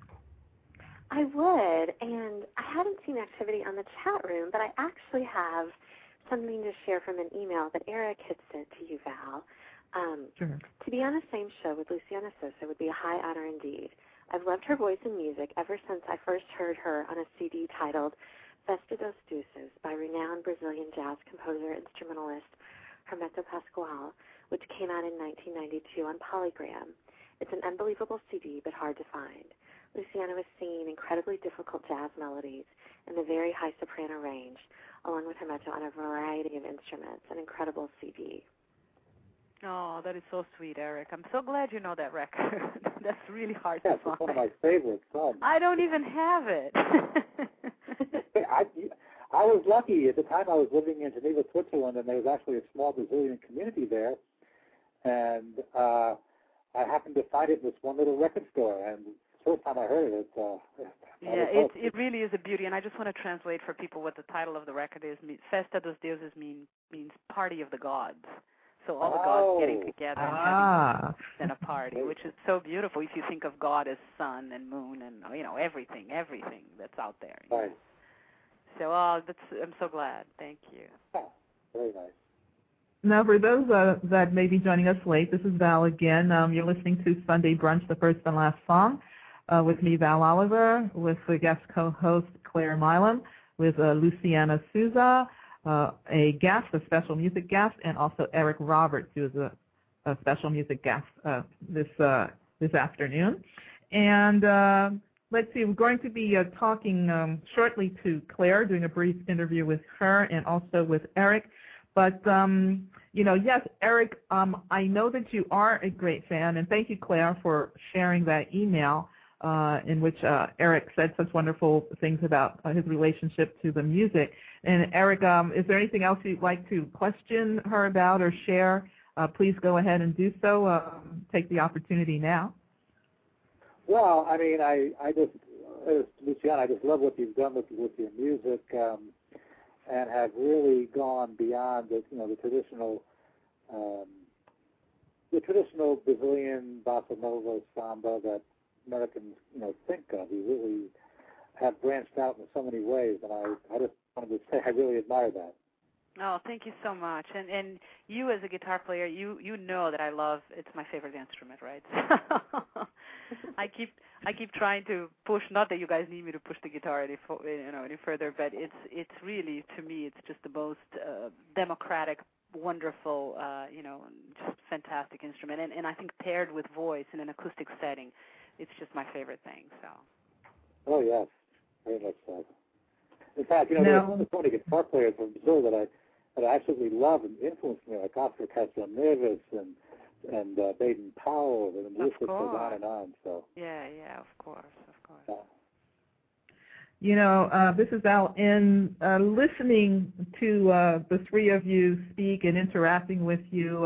I would, and I haven't seen activity on the chat room, but I actually have something to share from an email that Eric had sent to you, Val. Sure. To be on the same show with Luciana Sosa would be a high honor indeed. I've loved her voice and music ever since I first heard her on a CD titled Festa dos Deuces by renowned Brazilian jazz composer instrumentalist Hermeto Pascoal, which came out in 1992 on Polygram. It's an unbelievable CD, but hard to find. Luciana was singing incredibly difficult jazz melodies in the very high soprano range, along with Hermeto on a variety of instruments, an incredible CD. Oh, that is so sweet, Eric. I'm so glad you know that record. That's really hard to find. It's one of my favorite songs. I don't even have it. I was lucky. At the time I was living in Geneva, Switzerland, and there was actually a small Brazilian community there. And I happened to find it in this one little record store. And the first time I heard it, it really is a beauty. And I just want to translate for people what the title of the record is. Festa dos Deuses means Party of the Gods. So all the gods getting together and having a party, which is so beautiful if you think of God as sun and moon and everything that's out there. Right. So I'm so glad. Thank you. Oh, very nice. Now, for those that may be joining us late, this is Val again. You're listening to Sunday Brunch, the first and last song, with me, Val Oliver, with the guest co-host Claire Milam, with Luciana Souza, a special music guest, and also Eric Roberts, who is a special music guest this afternoon. And let's see, we're going to be talking shortly to Claire, doing a brief interview with her and also with Eric. But, yes, Eric, I know that you are a great fan, and thank you, Claire, for sharing that email in which Eric said such wonderful things about his relationship to the music. And, Eric, is there anything else you'd like to question her about or share? Please go ahead and do so. Take the opportunity now. Well, I mean, I just, Luciana, I just love what you've done with your music. And have really gone beyond the traditional Brazilian bossa nova samba that Americans think of. You really have branched out in so many ways, and I just wanted to say I really admire that. Oh, thank you so much. And you as a guitar player, you know that I love, it's my favorite instrument, right? I keep trying to push, not that you guys need me to push the guitar any further, but it's really, to me, it's just the most democratic, wonderful, just fantastic instrument. And I think paired with voice in an acoustic setting, it's just my favorite thing. So. Oh, yes, very much so. In fact, there's so many guitar players from Brazil that I absolutely love and influenced me, like Oscar Castro Neves and Baden Powell, and the list goes on and on. So. Yeah, of course. This is Al. In listening to the three of you speak and interacting with you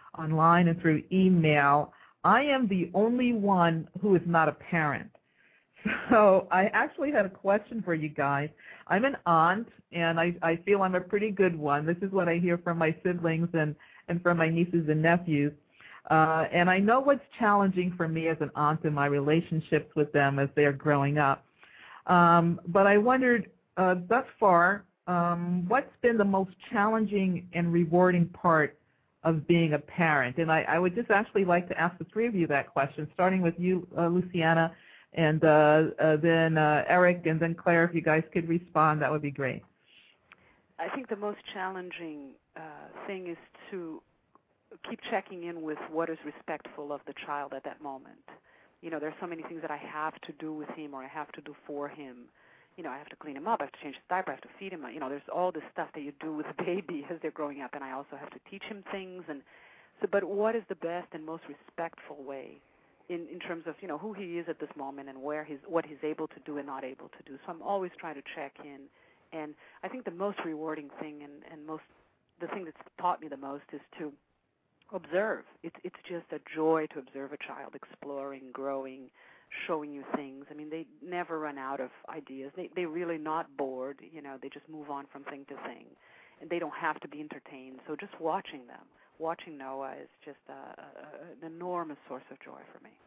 online and through email, I am the only one who is not a parent. So I actually had a question for you guys. I'm an aunt, and I feel I'm a pretty good one. This is what I hear from my siblings and from my nieces and nephews. And I know what's challenging for me as an aunt in my relationships with them as they're growing up. But I wondered, thus far, what's been the most challenging and rewarding part of being a parent? And I would just actually like to ask the three of you that question, starting with you, Luciana, and then Eric, and then Claire. If you guys could respond, that would be great. I think the most challenging thing is to keep checking in with what is respectful of the child at that moment. You know, there's so many things that I have to do with him or I have to do for him. You know, I have to clean him up, I have to change his diaper, I have to feed him. You know, there's all this stuff that you do with a baby as they're growing up, and I also have to teach him things. And so, but what is the best and most respectful way in terms of, you know, who he is at this moment and what he's able to do and not able to do. So I'm always trying to check in. And I think the most rewarding thing and the thing that's taught me the most is to observe. It's just a joy to observe a child exploring, growing, showing you things. I mean, they never run out of ideas. They're really not bored. You know, they just move on from thing to thing, and they don't have to be entertained. So just watching them, watching Noah is just an enormous source of joy for me.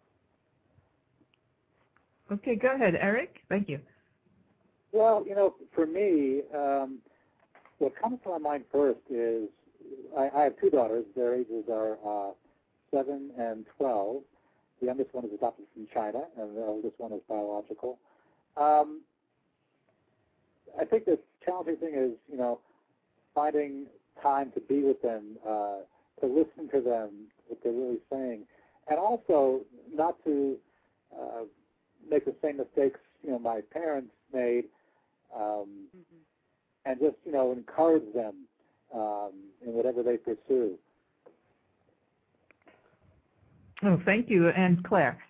Okay, go ahead, Eric. Thank you. Well, you know, for me, what comes to my mind first is I have two daughters. Their ages are 7 and 12. The youngest one is adopted from China, and the oldest one is biological. I think the challenging thing is, you know, finding time to be with them, to listen to them, what they're really saying, and also not to make the same mistakes, you know, my parents made, and just, you know, encourage them in whatever they pursue. Oh, thank you. And Claire?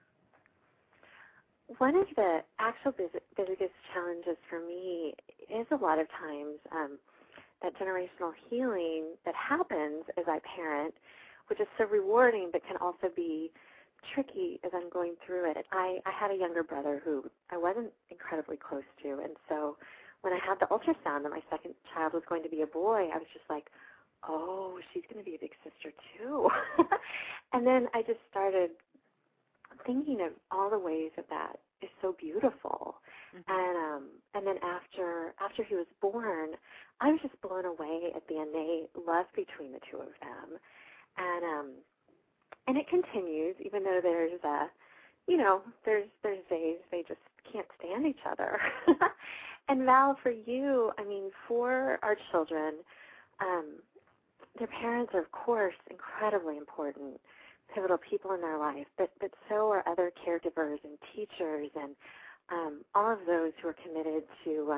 One of the actual biggest challenges for me is a lot of times that generational healing that happens as I parent, which is so rewarding but can also be tricky as I'm going through it. I had a younger brother who I wasn't incredibly close to, and so when I had the ultrasound that my second child was going to be a boy, I was just like, oh, she's going to be a big sister too. And then I just started thinking of all the ways that is so beautiful. And then after he was born, I was just blown away at the innate love between the two of them. And it continues, even though there's there's days they just can't stand each other. And Val, for you, I mean, for our children, their parents are, of course, incredibly important, pivotal people in their life, but so are other caregivers and teachers and all of those who are committed to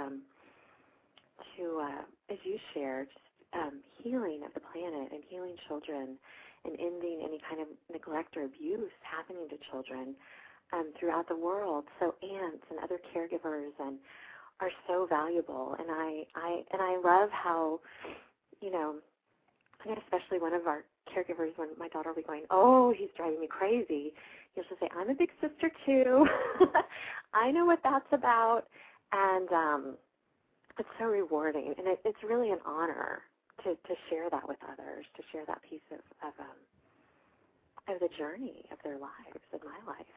as you shared, healing of the planet and healing children and ending any kind of neglect or abuse happening to children throughout the world. So aunts and other caregivers are so valuable, and I love how, you know, I got especially one of our caregivers when my daughter will be going, oh, he's driving me crazy. He'll just say, I'm a big sister too. I know what that's about, and it's so rewarding, and it's really an honor to share that with others, to share that piece of the journey of their lives, of my life.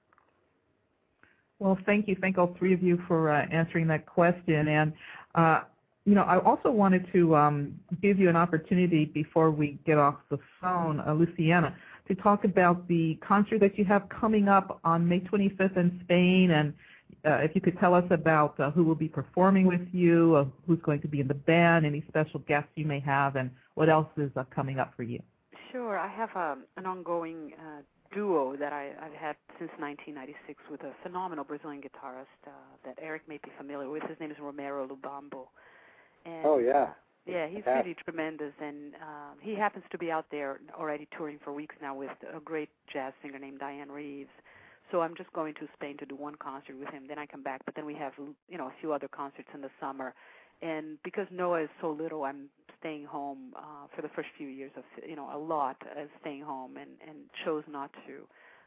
Well, thank you. Thank all three of you for answering that question. And, you know, I also wanted to give you an opportunity before we get off the phone, Luciana, to talk about the concert that you have coming up on May 25th in Spain. And if you could tell us about who will be performing with you, who's going to be in the band, any special guests you may have, and what else is coming up for you. Sure. I have an ongoing duo that I've had since 1996 with a phenomenal Brazilian guitarist that Eric may be familiar with. His name is Romero Lubambo. And, oh, yeah. Yeah, he's really tremendous, and he happens to be out there already touring for weeks now with a great jazz singer named Diane Reeves. So I'm just going to Spain to do one concert with him. Then I come back, but then we have, you know, a few other concerts in the summer. And because Noah is so little, I'm staying home for the first few years of, you know, a lot staying home, and chose not to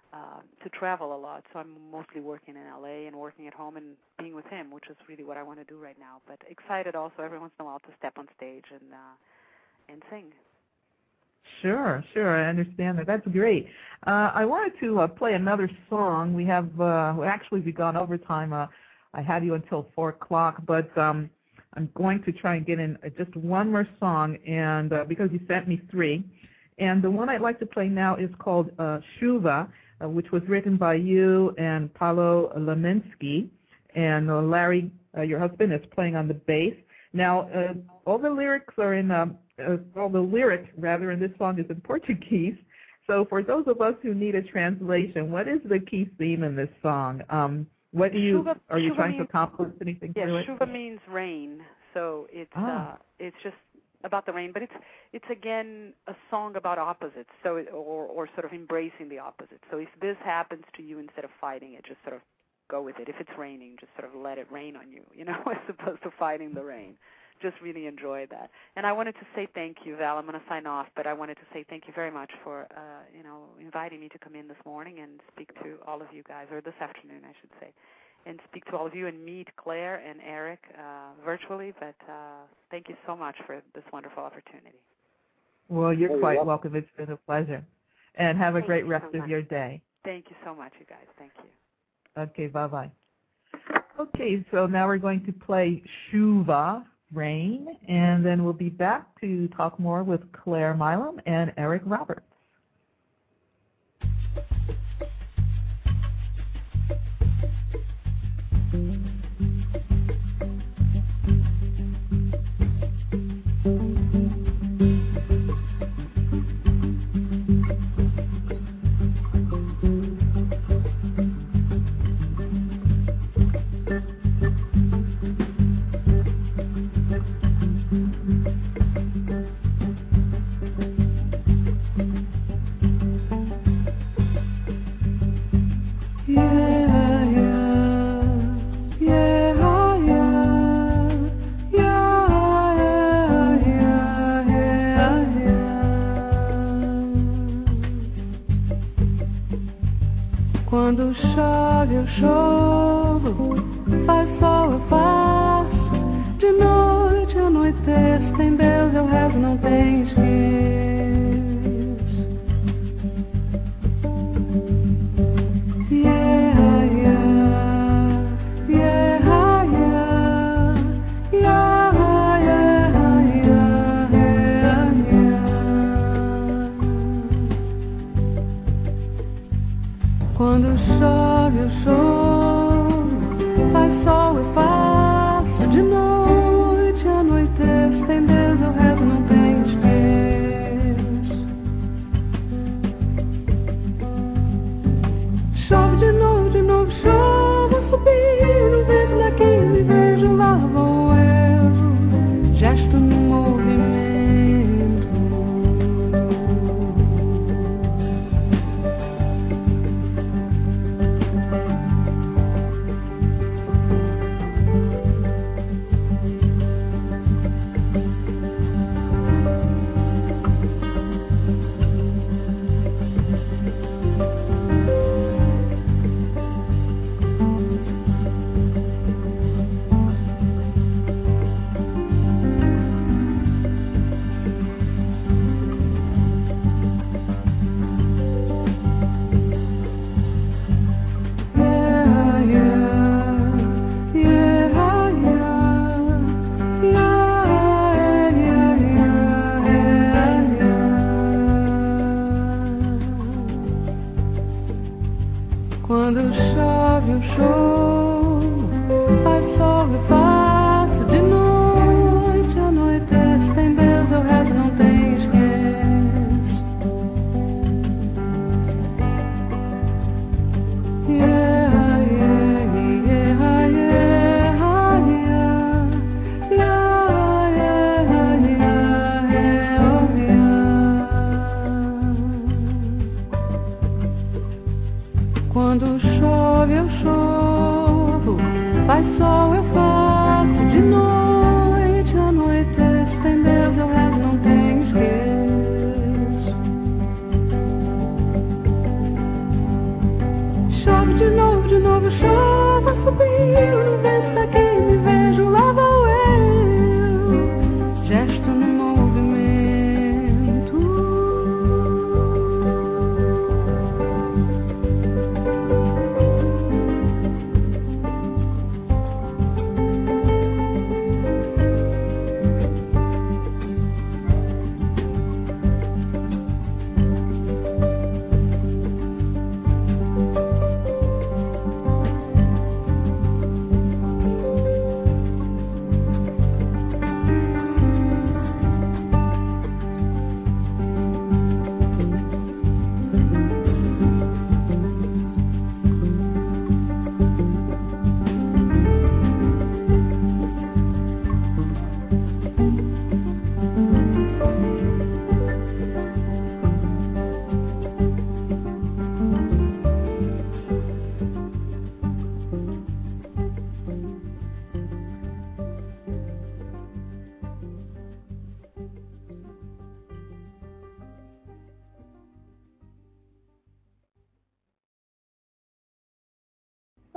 to travel a lot. So I'm mostly working in LA and working at home and being with him, which is really what I want to do right now. But excited also every once in a while to step on stage and sing. Sure, I understand that. That's great. I wanted to play another song. We have actually we've gone overtime. I had you until 4 o'clock, but I'm going to try and get in just one more song, and because you sent me 3. And the one I'd like to play now is called Shuva, which was written by you and Paolo Leminsky, and Larry, your husband, is playing on the bass. Now, all the lyrics are in, all the lyrics rather in this song is in Portuguese. So for those of us who need a translation, what is the key theme in this song? What do you Shuva, are you Shuva trying means, to accomplish anything through it? Shuva means rain, so it's just about the rain, but it's again a song about opposites, so or sort of embracing the opposites. So if this happens to you, instead of fighting it, just sort of go with it. If it's raining, just sort of let it rain on you, as opposed to fighting the rain. Just really enjoy that. And I wanted to say thank you, Val. I'm going to sign off, but I wanted to say thank you very much for inviting me to come in this morning and speak to all of you guys, or this afternoon, I should say, and speak to all of you and meet Claire and Eric virtually. But thank you so much for this wonderful opportunity. Well, you're quite welcome. It's been a pleasure. And have a great rest of your day. Thank you so much, you guys. Thank you. Okay, bye-bye. Okay, so now we're going to play Shuva, Rain, and then we'll be back to talk more with Claire Milam and Eric Roberts.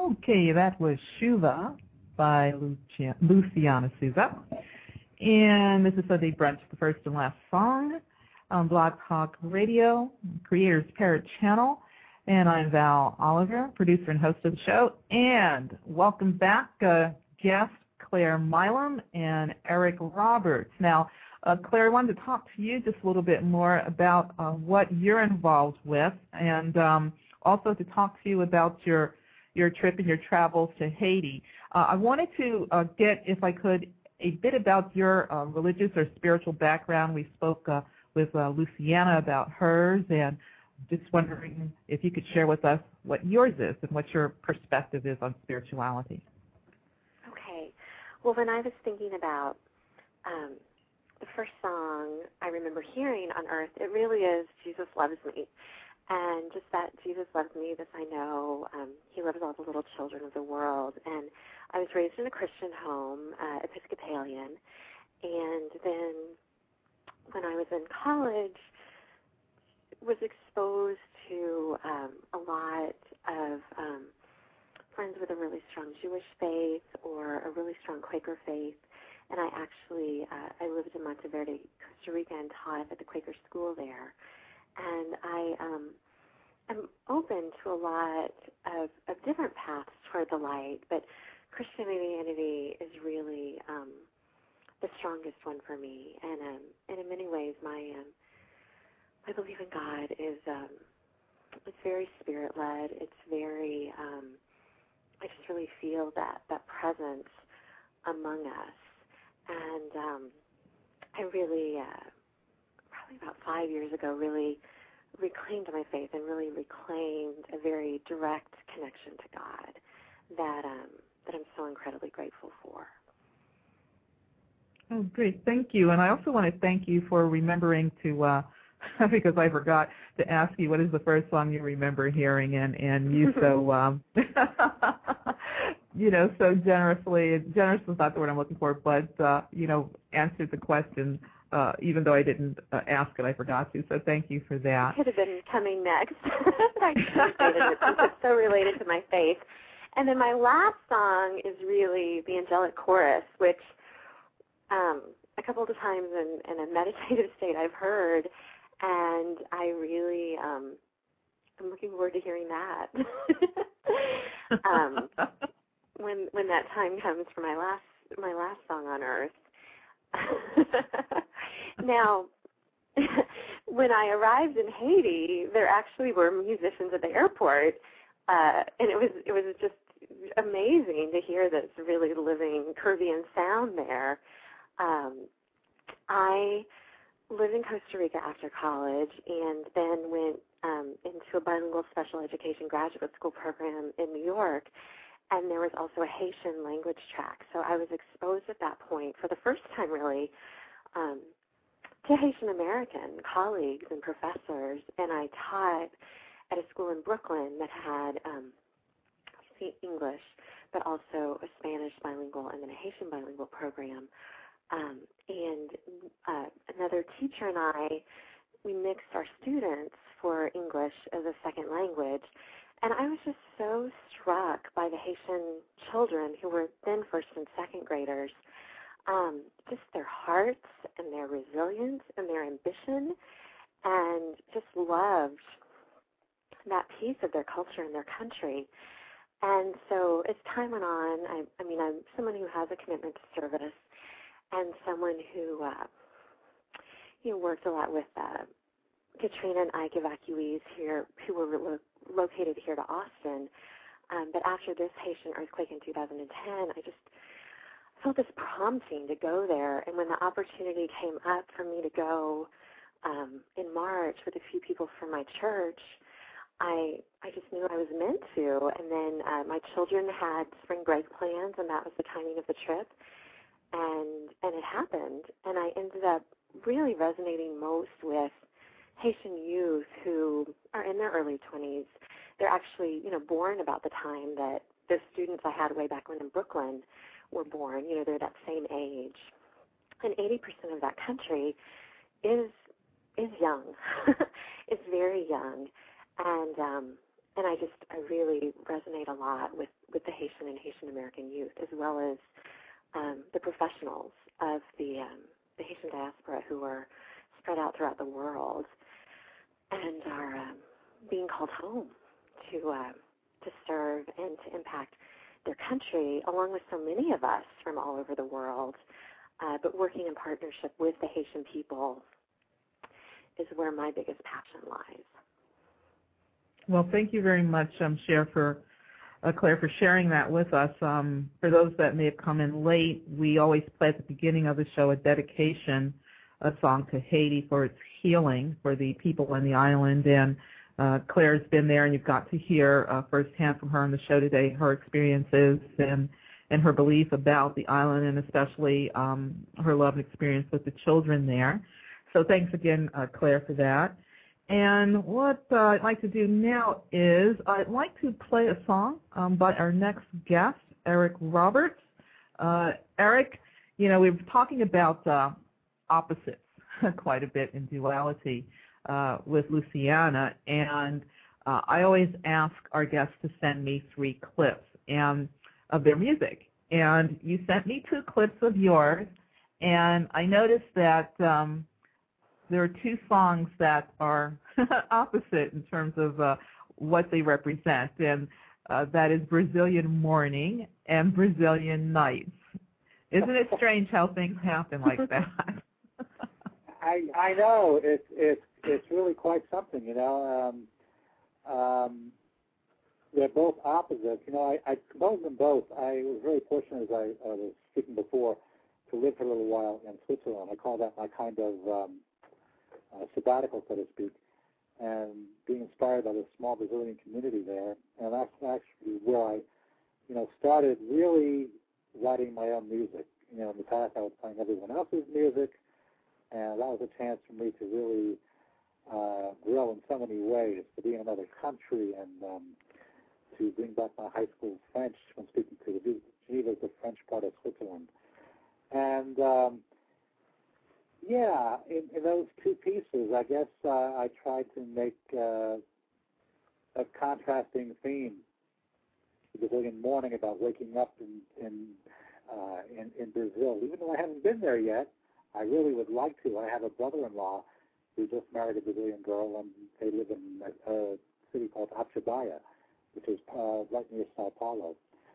Okay, that was Shuva by Luciana Souza. And this is Sunday Brunch, the first and last song on Blog Talk Radio, Creators Parrot Channel. And I'm Val Oliver, producer and host of the show. And welcome back, guests Claire Milam and Eric Roberts. Now, Claire, I wanted to talk to you just a little bit more about what you're involved with, and also to talk to you about your trip and your travels to Haiti. I wanted to get, if I could, a bit about your religious or spiritual background. We spoke with Luciana about hers, and just wondering if you could share with us what yours is and what your perspective is on spirituality. Okay. Well, when I was thinking about the first song I remember hearing on Earth, it really is Jesus Loves Me. And just that Jesus loves me, this I know. He loves all the little children of the world. And I was raised in a Christian home, Episcopalian. And then when I was in college, was exposed to a lot of friends with a really strong Jewish faith or a really strong Quaker faith. And I actually, I lived in Monteverde, Costa Rica, and taught at the Quaker school there. And I am open to a lot of different paths toward the light, but Christianity is really the strongest one for me. And in many ways, my belief in God is it's very spirit-led. It's very, I just really feel that presence among us. And I really, probably about 5 years ago, really reclaimed my faith and really reclaimed a very direct connection to God that I'm so incredibly grateful for. Oh, great. Thank you. And I also want to thank you for remembering to, because I forgot to ask you what is the first song you remember hearing, and you so, so generous is not the word I'm looking for, but, answered the question, even though I didn't ask it, I forgot to. So thank you for that. It could have been coming next. I appreciated it because it's so related to my faith. And then my last song is really the Angelic Chorus, which a couple of times in a meditative state I've heard, and I really am looking forward to hearing that when that time comes for my last song on Earth. Now, when I arrived in Haiti, there actually were musicians at the airport, and it was just amazing to hear this really living Caribbean sound there. I lived in Costa Rica after college, and then went into a bilingual special education graduate school program in New York, and there was also a Haitian language track. So I was exposed at that point for the first time really to Haitian American colleagues and professors, and I taught at a school in Brooklyn that had English, but also a Spanish bilingual and then a Haitian bilingual program. And another teacher and I, we mixed our students for English as a second language. And I was just so struck by the Haitian children who were then first and second graders, just their hearts and their resilience and their ambition, and just loved that piece of their culture and their country. And so as time went on, I'm someone who has a commitment to service, and someone who worked a lot with Katrina and Ike evacuees here who were located here to Austin. But after this Haitian earthquake in 2010, I just felt this prompting to go there. And when the opportunity came up for me to go in March with a few people from my church, I just knew I was meant to. And then my children had spring break plans, and that was the timing of the trip. And it happened. And I ended up really resonating most with Haitian youth who are in their early 20s. They're actually, born about the time that the students I had way back when in Brooklyn were born. They're that same age. And 80% of that country is young. It's very young. And I really resonate a lot with the Haitian and Haitian American youth, as well as the professionals of the Haitian diaspora who are spread out throughout the world and are being called home to serve and to impact their country, along with so many of us from all over the world. But working in partnership with the Haitian people is where my biggest passion lies. Well, thank you very much, Claire, for sharing that with us. For those that may have come in late, we always play at the beginning of the show a dedication, a song to Haiti for its healing for the people on the island. And Claire's been there, and you've got to hear firsthand from her on the show today her experiences and her belief about the island, and especially her love and experience with the children there. So thanks again, Claire, for that. And what I'd like to do now is I'd like to play a song by our next guest, Eric Roberts. Eric, we were talking about opposites quite a bit in duality with Luciana, and I always ask our guests to send me 3 clips of their music. And you sent me 2 clips of yours, and I noticed that there are 2 songs that are opposite in terms of what they represent, and that is Brazilian Morning and Brazilian Nights. Isn't it strange how things happen like that? I know. It's really quite something, They're both opposites. I composed them both. I was very fortunate, as I was speaking before, to live for a little while in Switzerland. I call that my kind of sabbatical, so to speak, and being inspired by the small Brazilian community there. And that's actually where I, started really writing my own music. In the past I was playing everyone else's music, and that was a chance for me to really grow in so many ways, to be in another country and to bring back my high school French when speaking to Geneva, the French part of Switzerland. And in those 2 pieces, I guess I tried to make a contrasting theme. The Brazilian Morning, about waking up in Brazil. Even though I haven't been there yet, I really would like to. I have a brother-in-law who just married a Brazilian girl, and they live in a city called Atibaia, which is right near Sao Paulo.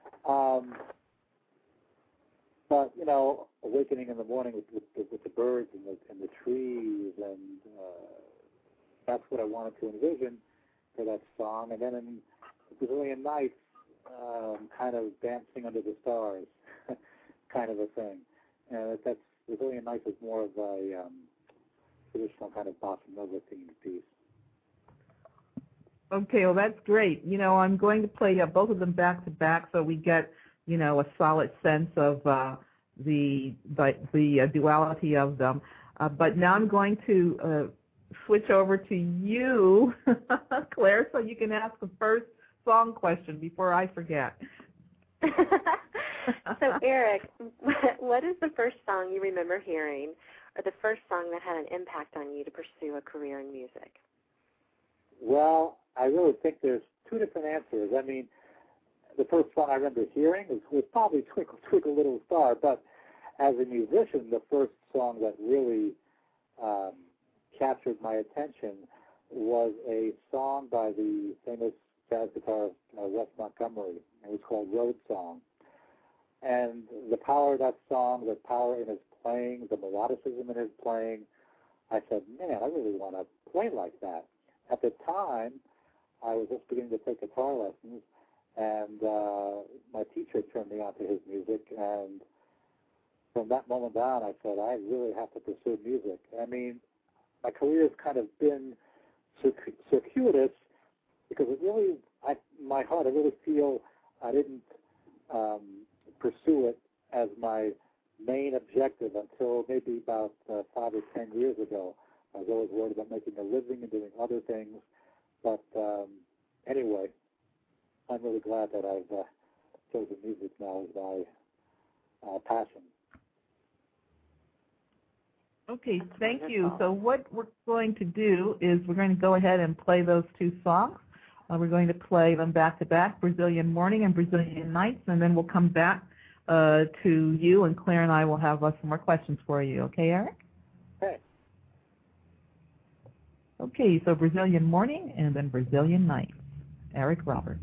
But awakening in the morning with the birds and the trees, and that's what I wanted to envision for that song. And then in Brazilian Nights, kind of dancing under the stars, kind of a thing. And that's Brazilian Nights is more of a traditional kind of bossa nova themed piece. Okay, well, that's great. I'm going to play both of them back to back so we get, a solid sense of the duality of them. But now I'm going to switch over to you, Claire, so you can ask the first song question before I forget. So, Eric, what is the first song you remember hearing, or the first song that had an impact on you to pursue a career in music? Well, I really think there's 2 different answers. I mean, the first song I remember hearing was probably Twinkle, Twinkle, Little Star, but as a musician, the first song that really captured my attention was a song by the famous jazz guitarist Wes Montgomery. It was called Road Song. And the power of that song, the power in his playing, the melodicism in his playing, I said, man, I really want to play like that. At the time, I was just beginning to take guitar lessons, and my teacher turned me on to his music, and from that moment on, I said, I really have to pursue music. I mean, my career has kind of been circuitous, because it really, my heart, I really feel I didn't pursue it as my main objective until maybe about 5 or 10 years ago. I was always worried about making a living and doing other things. But anyway, I'm really glad that I've chosen music now as my passion. Okay, thank you. So what we're going to do is we're going to go ahead and play those 2 songs. We're going to play them back-to-back, Brazilian Morning and Brazilian Nights, and then we'll come back to you, and Claire and I will have some more questions for you. Okay, Eric? Okay. Okay, so Brazilian Morning and then Brazilian Nights. Eric Roberts.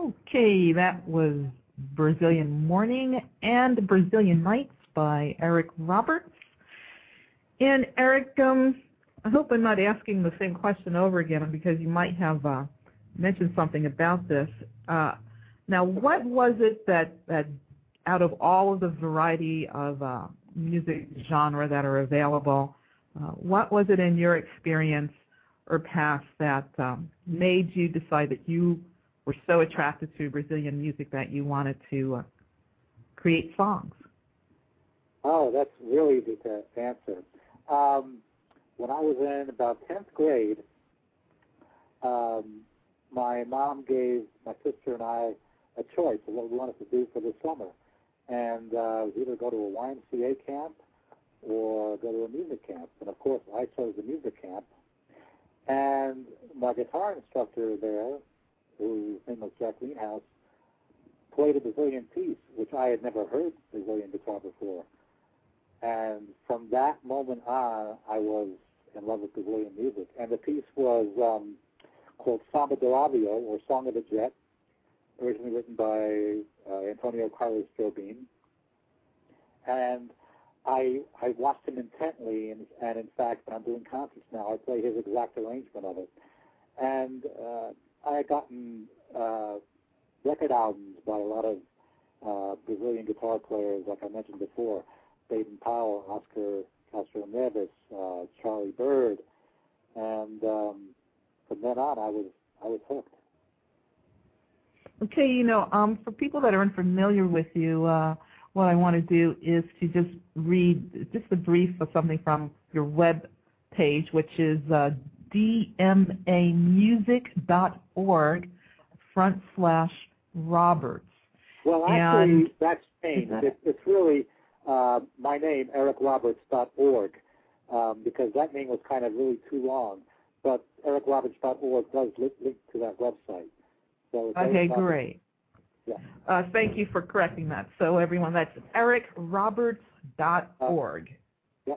Okay, that was Brazilian Morning and Brazilian Nights by Eric Roberts. And Eric, I hope I'm not asking the same question over again because you might have mentioned something about this. Now, what was it that out of all of the variety of music genre that are available, what was it in your experience or past that made you decide that you were so attracted to Brazilian music that you wanted to create songs? Oh, that's really easy to answer. When I was in about 10th grade, my mom gave my sister and I a choice of what we wanted to do for the summer. And either go to a YMCA camp or go to a music camp. And, of course, I chose the music camp. And my guitar instructor there, whose name was Jack Greenhouse, played a Brazilian piece, which I had never heard Brazilian guitar before. And from that moment on, I was in love with Brazilian music. And the piece was called Samba do Avião, or Song of the Jet, originally written by Antonio Carlos Jobim. And I watched him intently, and in fact, when I'm doing concerts now, I play his exact arrangement of it. And I had gotten record albums by a lot of Brazilian guitar players, like I mentioned before, Baden Powell, Oscar Castro Neves, Charlie Bird, and from then on, I was hooked. Okay, for people that are unfamiliar with you, what I want to do is to just read just a brief of something from your web page, which is dmamusic.org/Roberts. Well, actually, that's changed. It's really my name, ericroberts.org, because that name was kind of really too long. But ericroberts.org does link to that website. So okay, great. Yeah. Thank you for correcting that. So everyone, that's ericroberts.org. Yep.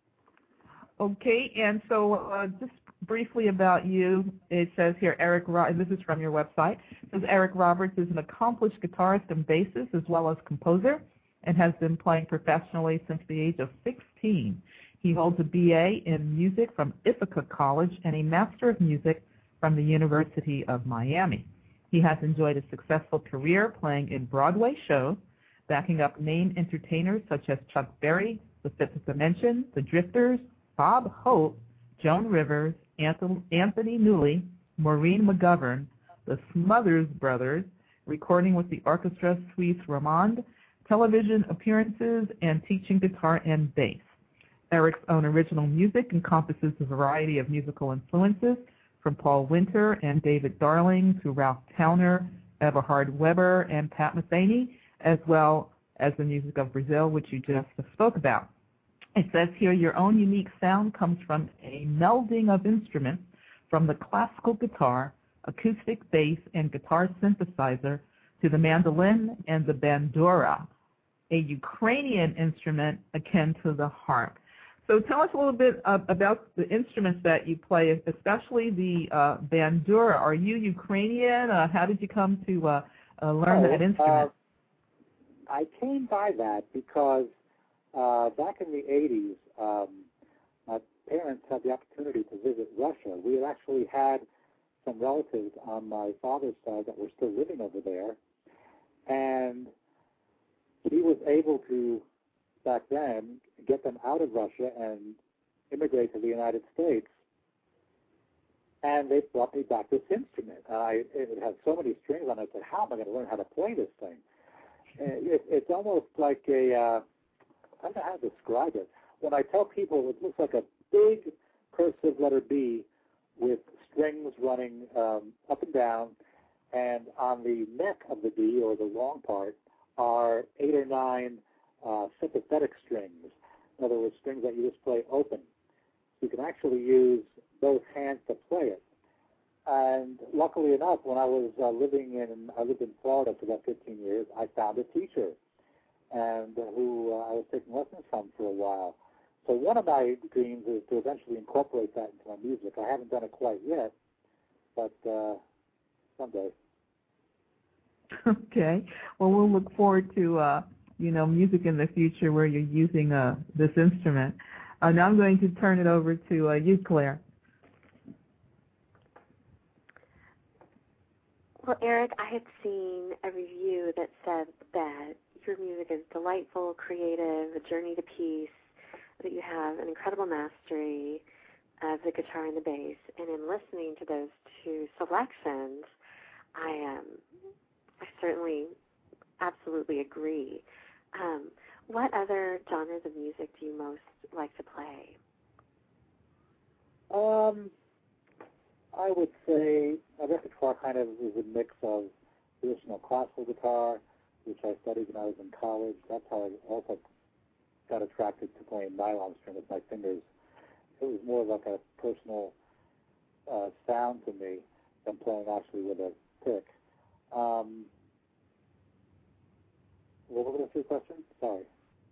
Okay, and so just briefly about you, it says here, this is from your website, it says Eric Roberts is an accomplished guitarist and bassist as well as composer and has been playing professionally since the age of 16. He holds a BA in music from Ithaca College and a Master of Music from the University of Miami. He has enjoyed a successful career playing in Broadway shows, backing up name entertainers such as Chuck Berry, The Fifth Dimension, The Drifters, Bob Hope, Joan Rivers, Anthony Newley, Maureen McGovern, the Smothers Brothers, recording with the orchestra Suisse Romande, television appearances, and teaching guitar and bass. Eric's own original music encompasses a variety of musical influences, from Paul Winter and David Darling to Ralph Towner, Eberhard Weber, and Pat Metheny, as well as the music of Brazil, which you just spoke about. It says here, your own unique sound comes from a melding of instruments from the classical guitar, acoustic bass, and guitar synthesizer to the mandolin and the bandura, a Ukrainian instrument akin to the harp. So tell us a little bit about the instruments that you play, especially the bandura. Are you Ukrainian? How did you come to learn that instrument? I came by that because back in the 80s, my parents had the opportunity to visit Russia. We had actually had some relatives on my father's side that were still living over there, and he was able to, back then, get them out of Russia and immigrate to the United States. And they brought me back this instrument. It had so many strings on it. I said, how am I going to learn how to play this thing? It's almost like a, I don't know how to describe it. When I tell people it looks like a big cursive letter B with strings running up and down, and on the neck of the B, or the long part, are 8 or 9 sympathetic strings. In other words, strings that you just play open. You can actually use both hands to play it. And luckily enough, when I lived in Florida for about 15 years, I found a teacher, and who I was taking lessons from for a while. So one of my dreams is to eventually incorporate that into my music. I haven't done it quite yet, but someday. Okay. Well, we'll look forward to music in the future where you're using this instrument. Now I'm going to turn it over to you, Claire. Well, Eric, I had seen a review that said that your music is delightful, creative, a journey to peace, that you have an incredible mastery of the guitar and the bass. And in listening to those two selections, I certainly absolutely agree. What other genres of music do you most like to play? I would say my repertoire kind of is a mix of traditional classical guitar, which I studied when I was in college. That's how I also got attracted to playing nylon string with my fingers. It was more like a personal sound to me than playing actually with a pick. What was the question? Sorry.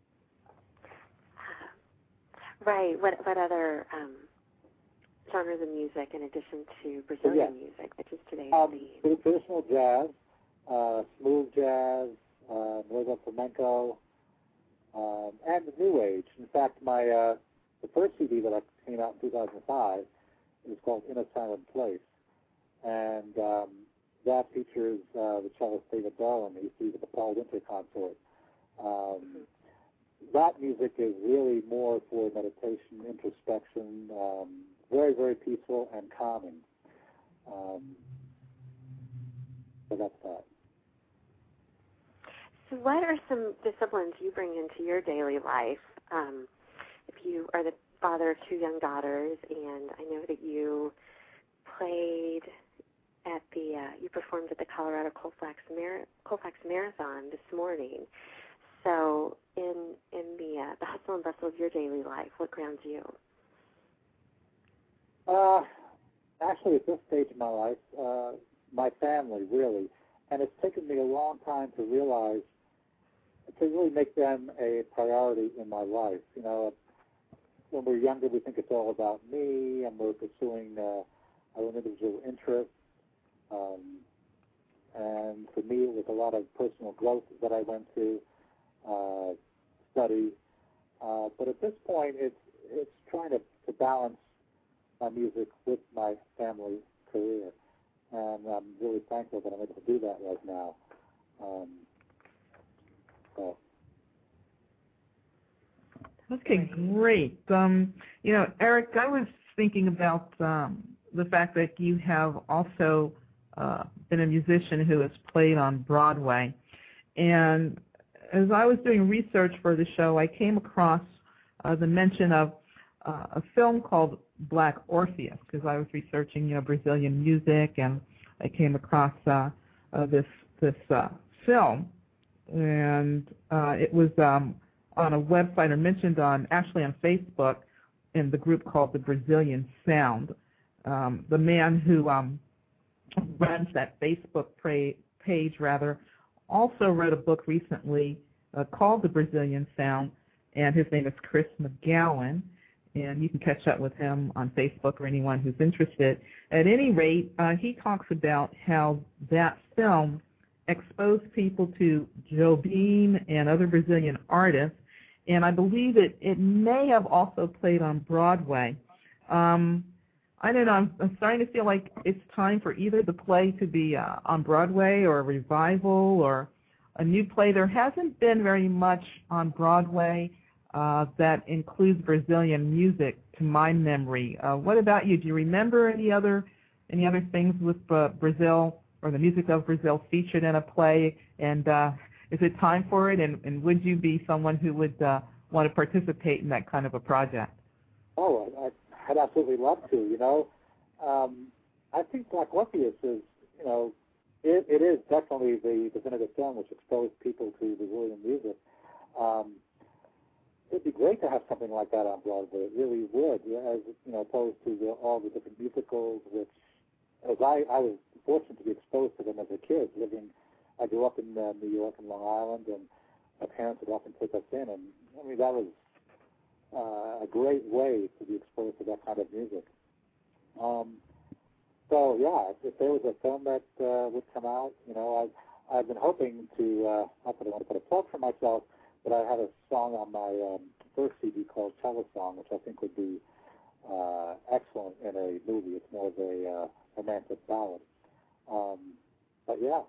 Right. What other genres of music in addition to Brazilian music, which is today's theme? Traditional jazz, smooth jazz, nuevo flamenco, and the new age. In fact, my the first CD that came out in 2005 is called In a Silent Place, and that features the cellist David Darlin, who used to be with the Paul Winter Consort. That music is really more for meditation, introspection, very, very peaceful and calming. So that's that. So what are some disciplines you bring into your daily life? If you are the father of two young daughters, and I know that you played at you performed at the Colorado Colfax Marathon this morning. So in the hustle and bustle of your daily life, what grounds you? Actually, at this stage of my life, my family, really. And it's taken me a long time to realize, to really make them a priority in my life. You know, when we're younger, we think it's all about me, and we're pursuing our own individual interests. And for me, it was a lot of personal growth that I went to study. But at this point, it's trying to balance my music with my family career. And I'm really thankful that I'm able to do that right now. Okay, great. Eric, I was thinking about the fact that you have also been a musician who has played on Broadway. And as I was doing research for the show, I came across the mention of a film called Black Orpheus, because I was researching, Brazilian music, and I came across this film, and it was on a website, or mentioned on Facebook in the group called the Brazilian Sound. The man who runs that Facebook page, also wrote a book recently called The Brazilian Sound, and his name is Chris McGowan, and you can catch up with him on Facebook or anyone who's interested. At any rate, he talks about how that film exposed people to Jobim and other Brazilian artists, and I believe it may have also played on Broadway. I don't know, I'm starting to feel like it's time for either the play to be on Broadway or a revival or a new play. There hasn't been very much on Broadway that includes Brazilian music, to my memory. What about you? Do you remember any other things with Brazil or the music of Brazil featured in a play? And is it time for it? And would you be someone who would want to participate in that kind of a project? Oh, I'd absolutely love to. I think Black Orpheus is, it is definitely the definitive film which exposed people to Brazilian music. It'd be great to have something like that on Broadway. It really would, as opposed to all the different musicals, which, as I was fortunate to be exposed to them as a kid. I grew up in New York and Long Island, and my parents would often take us in, and that was a great way to be exposed to that kind of music. So yeah, if there was a film that would come out, I've been hoping to, not that I want to put a plug for myself, but I have a song on my first CD called Cello Song, which I think would be excellent in a movie. It's more of a romantic ballad. But yeah.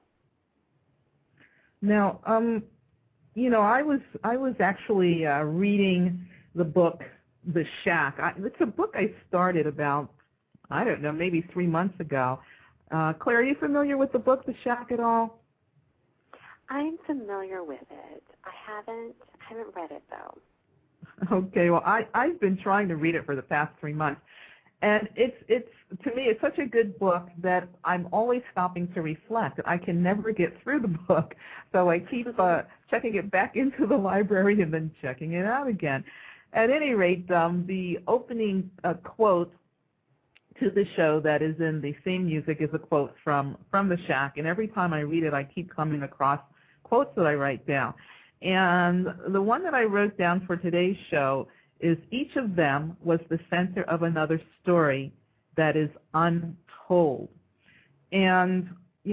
Now, I was actually reading the book The Shack. It's a book I started about, I don't know, maybe 3 months ago. Claire, are you familiar with the book The Shack at all? I'm familiar with it. I haven't read it though. Okay, well, I've been trying to read it for the past 3 months, and it's to me it's such a good book that I'm always stopping to reflect. I can never get through the book, so I keep checking it back into the library and then checking it out again. At any rate, the opening quote to the show that is in the theme music is a quote from The Shack, and every time I read it, I keep coming across quotes that I write down. And the one that I wrote down for today's show is, each of them was the center of another story that is untold. And,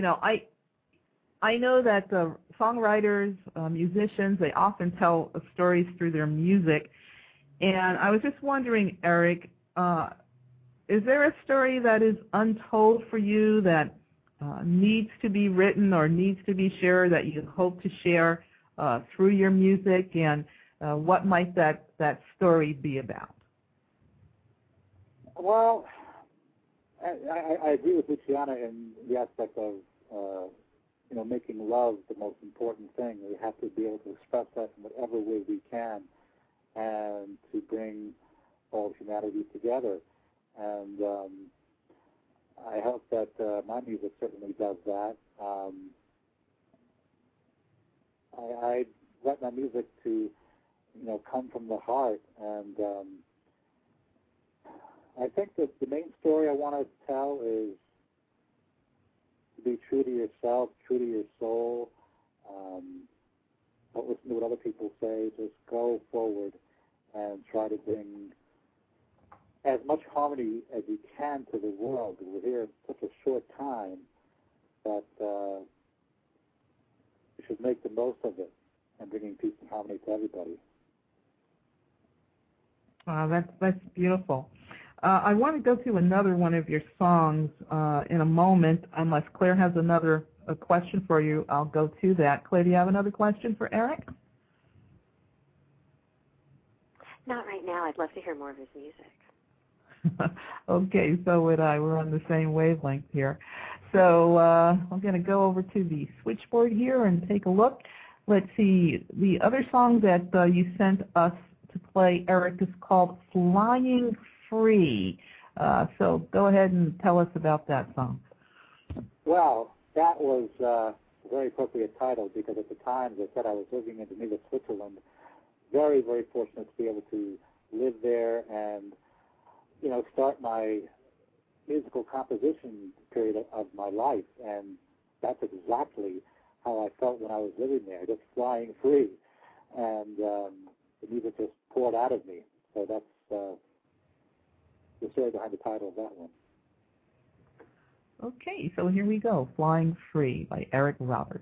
I know that songwriters, musicians, they often tell stories through their music. And I was just wondering, Eric, is there a story that is untold for you that needs to be written or needs to be shared that you hope to share through your music, and what might that story be about? Well, I agree with Luciana in the aspect of making love the most important thing. We have to be able to express that in whatever way we can, and to bring all humanity together. And I hope that my music certainly does that. I write my music to, come from the heart, and I think that the main story I want to tell is to be true to yourself, true to your soul. Don't listen to what other people say. Just go forward and try to bring as much harmony as you can to the world. We're here in such a short time that you should make the most of it and bringing peace and harmony to everybody. That's beautiful. I want to go to another one of your songs in a moment. Unless Claire has another question for you, I'll go to that. Claire, do you have another question for Eric? Not right now. I'd love to hear more of his music. Okay, so would I. We're on the same wavelength here. So I'm going to go over to the switchboard here and take a look. Let's see. The other song that you sent us to play, Eric, is called Flying Free. So go ahead and tell us about that song. Well, that was a very appropriate title, because at the time, as I said, I was living in Geneva, Switzerland. Very, very fortunate to be able to live there and start my musical composition period of my life, and that's exactly how I felt when I was living there, just flying free, and the music just poured out of me. So that's the story behind the title of that one. Okay, so here we go, Flying Free by Eric Roberts.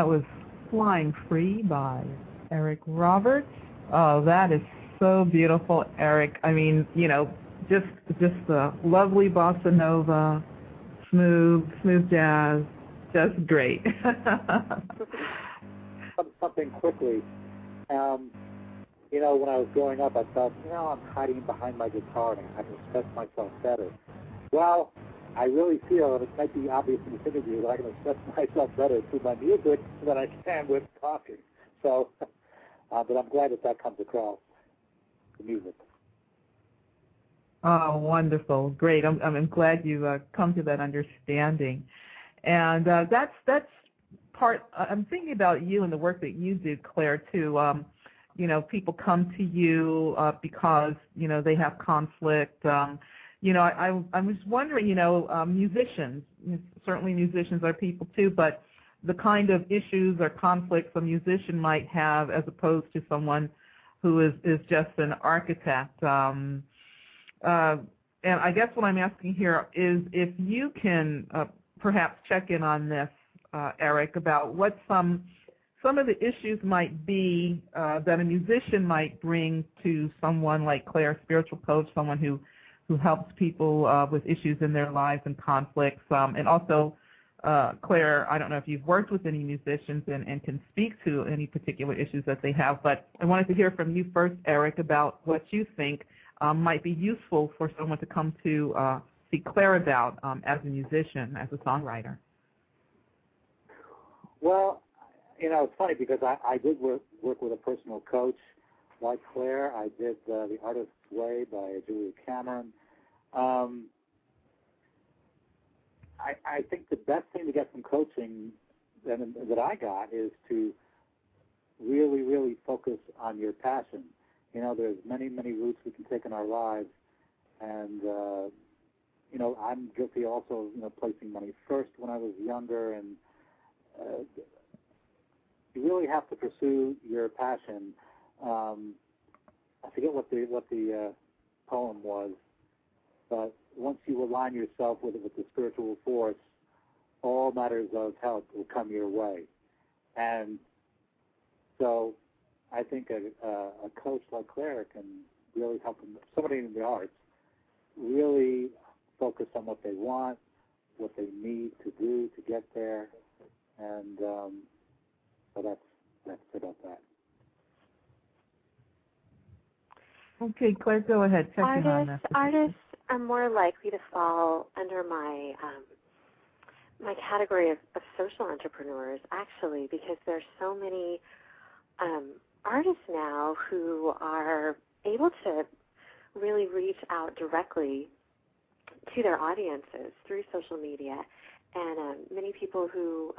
was Flying Free by Eric Roberts. Oh, that is so beautiful, Eric. I mean, just the lovely bossa nova, smooth jazz, just great. Something quickly. When I was growing up, I thought, I'm hiding behind my guitar and I can express myself better. Well, I really feel, and it might be obvious in this interview, that I can express myself better through my music than I can with talking. So, but I'm glad that comes across, the music. Oh, wonderful. Great. I'm glad you come to that understanding. And that's part, I'm thinking about you and the work that you do, Claire, too. People come to you because, they have conflict. I was wondering, musicians, certainly musicians are people too, but the kind of issues or conflicts a musician might have as opposed to someone who is just an architect. And I guess what I'm asking here is if you can perhaps check in on this, Eric, about what some of the issues might be that a musician might bring to someone like Claire, a spiritual coach, someone who helps people with issues in their lives and conflicts. And also, Claire, I don't know if you've worked with any musicians and can speak to any particular issues that they have, but I wanted to hear from you first, Eric, about what you think might be useful for someone to come to see Claire about as a musician, as a songwriter. Well, it's funny because I did work with a personal coach like Claire. I did The Artist's Way by Julia Cameron. I think the best thing to get from coaching that I got is to really, really focus on your passion. There's many, many routes we can take in our lives, and I'm guilty also of placing money first when I was younger, and you really have to pursue your passion. I forget what the poem was, but once you align yourself with the spiritual force, all matters of health will come your way. And so I think a coach like Claire can really help them, somebody in the arts, really focus on what they want, what they need to do to get there, and so that's about that. Okay, Claire, go ahead. Check in on this. Artists are more likely to fall under my my category of social entrepreneurs, actually, because there's so many artists now who are able to really reach out directly to their audiences through social media, and many people who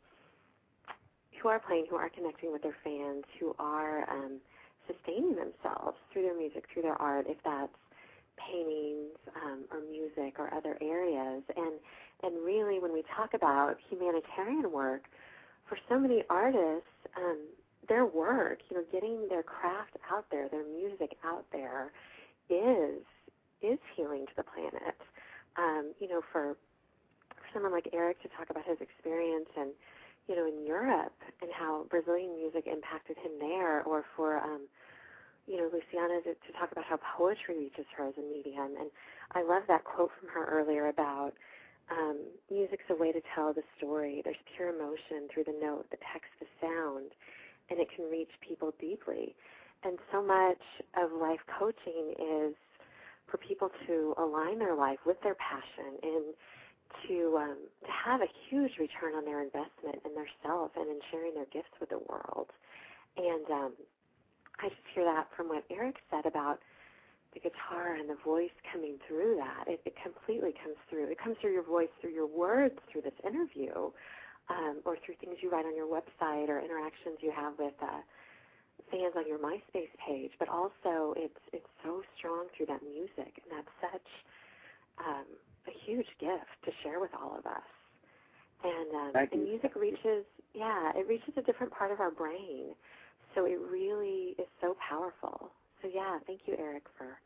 are playing, who are connecting with their fans, who are sustaining themselves through their music, through their art, if that's paintings or music or other areas. And really, when we talk about humanitarian work, for so many artists, their work, getting their craft out there, their music out there, is healing to the planet. For someone like Eric to talk about his experience and in Europe and how Brazilian music impacted him there, or for Luciana to talk about how poetry reaches her as a medium. And I love that quote from her earlier about music's a way to tell the story. There's pure emotion through the note, the text, the sound, and it can reach people deeply. And so much of life coaching is for people to align their life with their passion and to have a huge return on their investment in their self and in sharing their gifts with the world. And I just hear that from what Eric said about the guitar and the voice coming through that. It completely comes through. It comes through your voice, through your words, through this interview, or through things you write on your website or interactions you have with fans on your MySpace page. But also it's so strong through that music, and that's such a huge gift to share with all of us. And music reaches a different part of our brain. So it really is so powerful. So thank you, Eric, for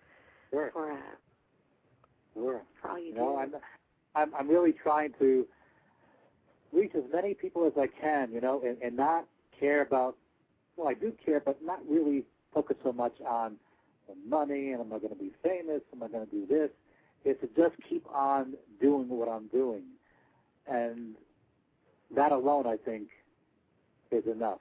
all you do. I'm really trying to reach as many people as I can, and not care about, well, I do care, but not really focus so much on the money and am I going to be famous, am I going to do this, is to just keep on doing what I'm doing. And that alone, I think, is enough.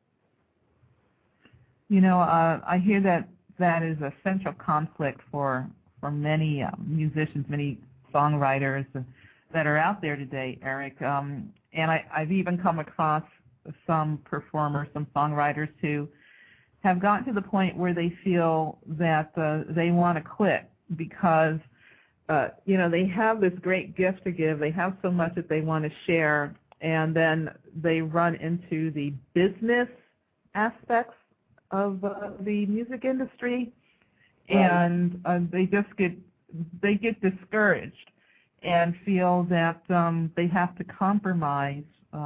I hear that is a central conflict for many musicians, many songwriters that are out there today, Eric. And I've even come across some performers, some songwriters who have gotten to the point where they feel that they want to quit because, they have this great gift to give. They have so much that they want to share, and then they run into the business aspects of the music industry, and they get discouraged and feel that they have to compromise,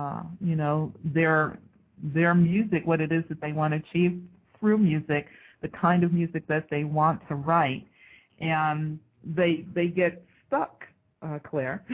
their music, what it is that they want to achieve through music, the kind of music that they want to write, and they get stuck, Claire.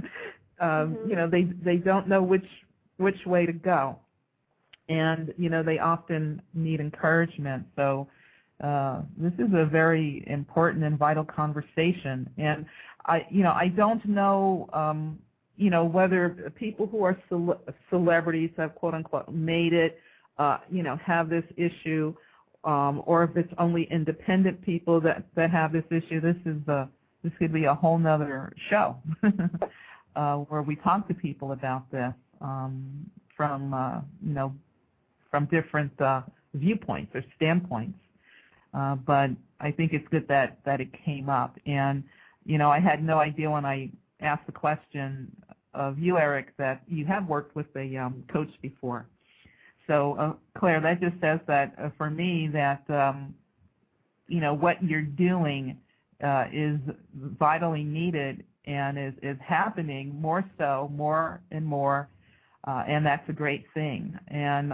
They don't know which way to go, and they often need encouragement. So this is a very important and vital conversation, and I don't know whether people who are celebrities have quote unquote made it have this issue, or if it's only independent people that have this issue. This could be a whole nother show where we talk to people about this from different viewpoints or standpoints. But I think it's good that it came up. And, I had no idea when I asked the question of you, Eric, that you have worked with a coach before. So, Claire, that just says that for me that, what you're doing is vitally needed and is happening more and more, and that's a great thing. And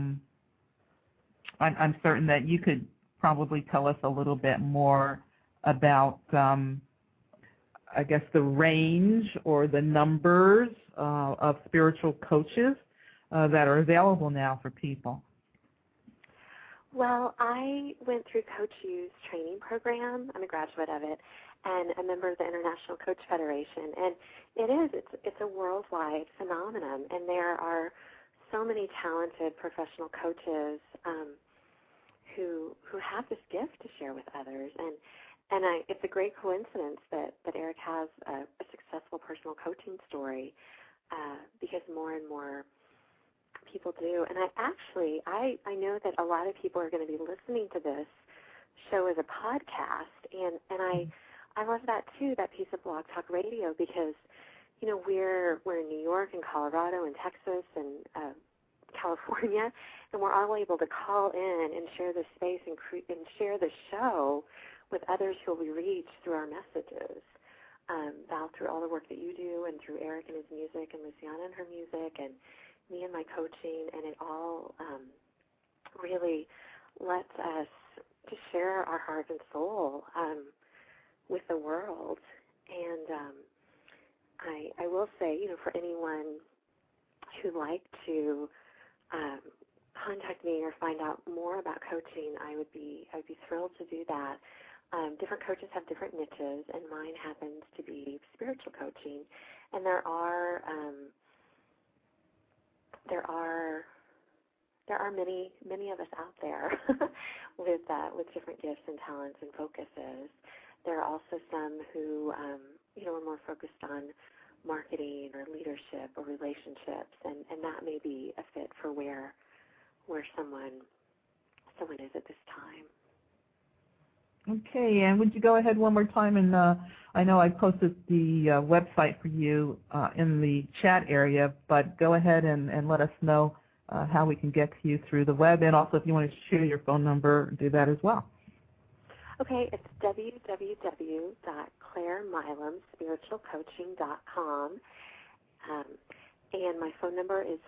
I'm certain that you could probably tell us a little bit more about, I guess, the range or the numbers of spiritual coaches that are available now for people. Well, I went through Coach U's training program. I'm a graduate of it, and a member of the International Coach Federation. And it's a worldwide phenomenon, and there are so many talented professional coaches who have this gift to share with others. And it's a great coincidence that Eric has a successful personal coaching story because more and more people do. And I know that a lot of people are going to be listening to this show as a podcast, and I love that too, that piece of Blog Talk Radio, because we're in New York and Colorado and Texas and California, and we're all able to call in and share the space and share the show with others who will be reached through our messages. Val, through all the work that you do, and through Eric and his music, and Luciana and her music, and me and my coaching, and it all really lets us to share our heart and soul with the world. And I will say, for anyone who'd like to contact me or find out more about coaching, I would be thrilled to do that. Different coaches have different niches, and mine happens to be spiritual coaching. And there are many of us out there with different gifts and talents and focuses. There are also some who are more focused on marketing or leadership or relationships, and that may be a fit for where someone is at this time. Okay, and would you go ahead one more time? And I know I posted the website for you in the chat area, but go ahead and let us know how we can get to you through the web. And also, if you want to share your phone number, do that as well. Okay, it's www.clairemilamspiritualcoaching.com. And my phone number is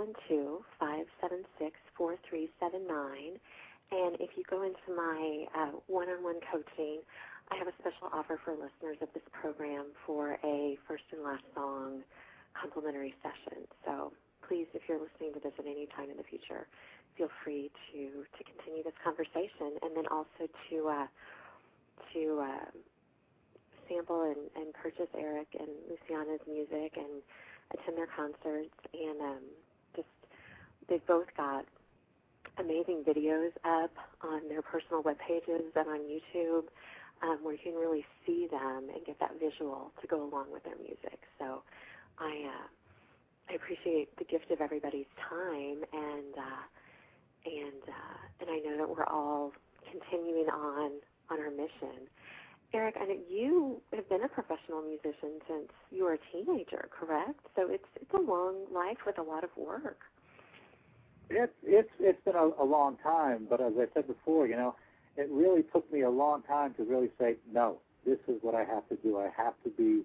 512-576-4379. And if you go into my one-on-one coaching, I have a special offer for listeners of this program for a first and last song complimentary session. So please, if you're listening to this at any time in the future, feel free to continue this conversation, and then also to sample and purchase Eric and Luciana's music and attend their concerts. And they've both got amazing videos up on their personal web pages and on YouTube, where you can really see them and get that visual to go along with their music. So I appreciate the gift of everybody's time, and I know that we're all continuing on our mission. Eric, I know you have been a professional musician since you were a teenager, correct? So it's a long life with a lot of work. It's been a long time, but as I said before, it really took me a long time to really say, no, this is what I have to do. I have to be,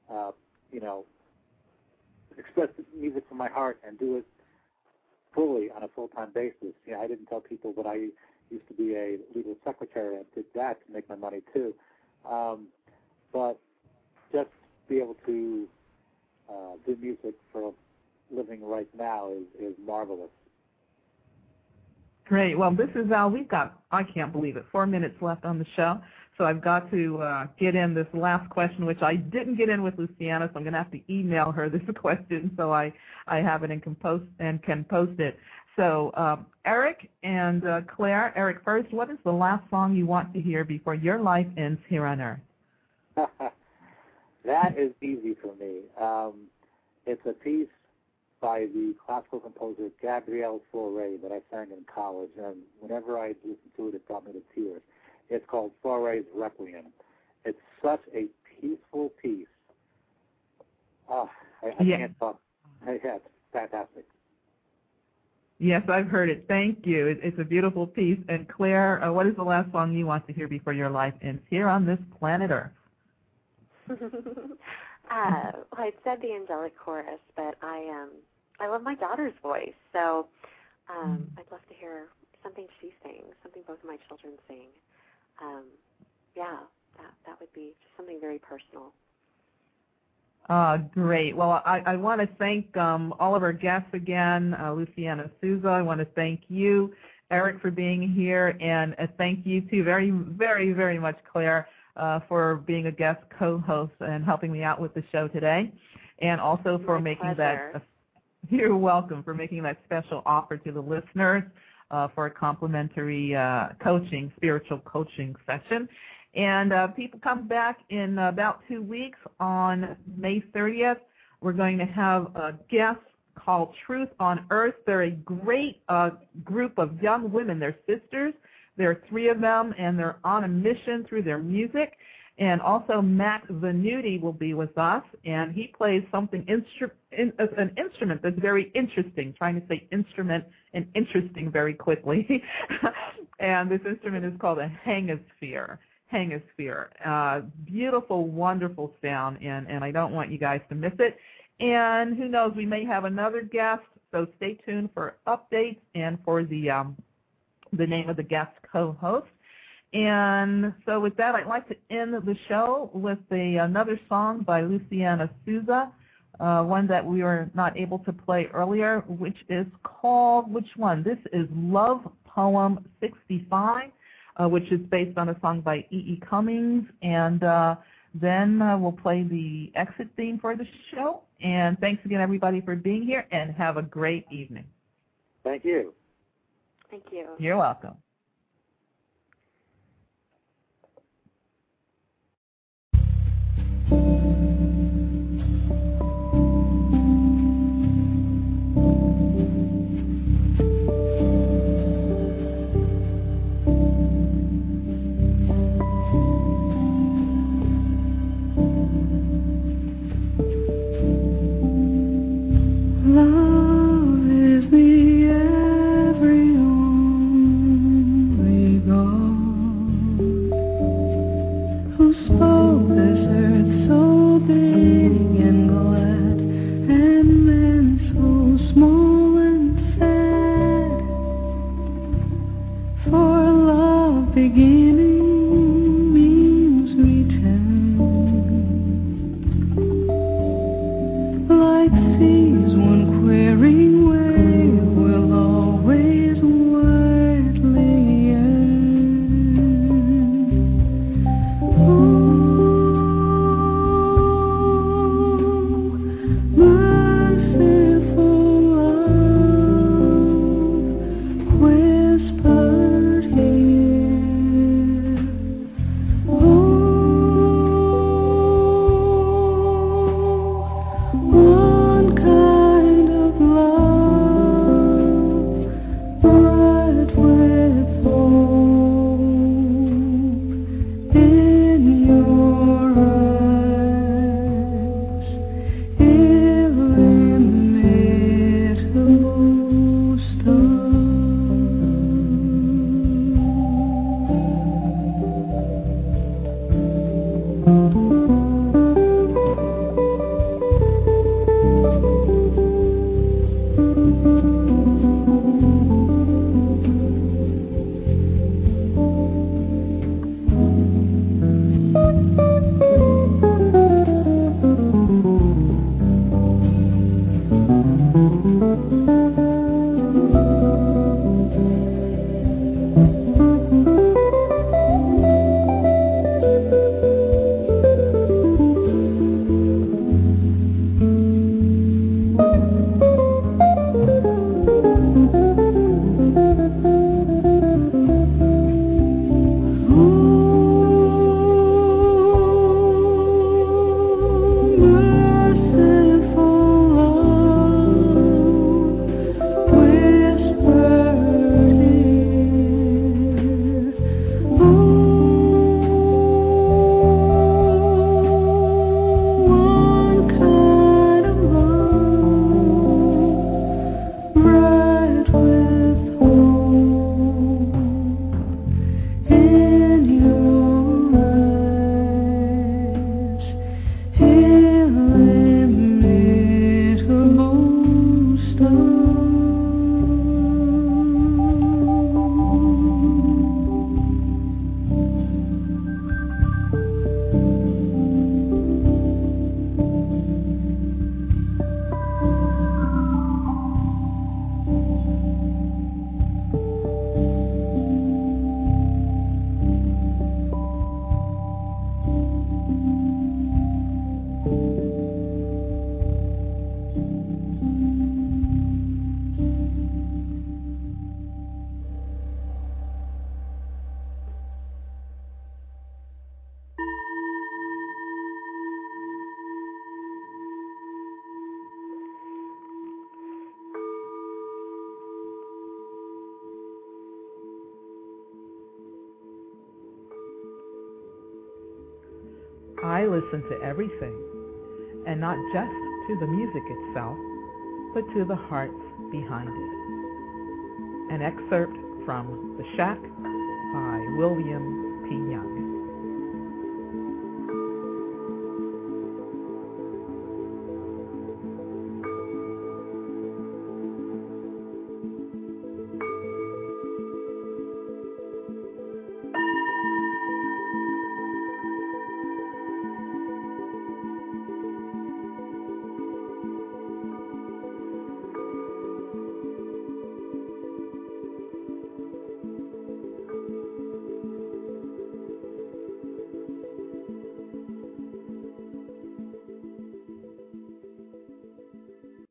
express music from my heart and do it fully on a full-time basis. I didn't tell people, but I used to be a legal secretary and did that to make my money too. But just be able to do music for a living right now is marvelous. Great. Well, this is Val. We've got, I can't believe it, 4 minutes left on the show. So I've got to get in this last question, which I didn't get in with Luciana, so I'm going to have to email her this question so I have it and can post it. So Eric and Claire, Eric first, what is the last song you want to hear before your life ends here on Earth? That is easy for me. It's a piece by the classical composer Gabriel Fauré that I sang in college, and whenever I listened to it, it brought me to tears. It's called Fauré's Requiem. It's such a peaceful piece. I can't talk. Yeah, it's fantastic. Yes, I've heard it. Thank you. It's a beautiful piece. And Claire, what is the last song you want to hear before your life ends here on this planet Earth? I said the angelic chorus, but I love my daughter's voice, so I'd love to hear something she sings, something both of my children sing. That would be just something very personal. Great. Well, I want to thank all of our guests again, Luciana Souza. I want to thank you, Eric, for being here, and thank you too very, very, very much, Claire, for being a guest co-host and helping me out with the show today, and also for making that. You're welcome, for making that special offer to the listeners for a complimentary spiritual coaching session. And people come back in about 2 weeks on May 30th. We're going to have a guest called Truth on Earth. They're a great group of young women. They're sisters. There are 3 of them, and they're on a mission through their music. And also Matt Venuti will be with us, and he plays an instrument that's very interesting, trying to say instrument and interesting very quickly. And this instrument is called a hangosphere. Beautiful, wonderful sound, and I don't want you guys to miss it. And who knows, we may have another guest, so stay tuned for updates and for the name of the guest co-host. And so with that, I'd like to end the show with another song by Luciana Souza, one that we were not able to play earlier, which is called, which one? This is Love Poem 65, which is based on a song by E.E. Cummings. And then we'll play the exit theme for the show. And thanks again, everybody, for being here, and have a great evening. Thank you. Thank you. You're welcome. Love is the every I listen to everything, and not just to the music itself, but to the hearts behind it. An excerpt from The Shack by William P. Young.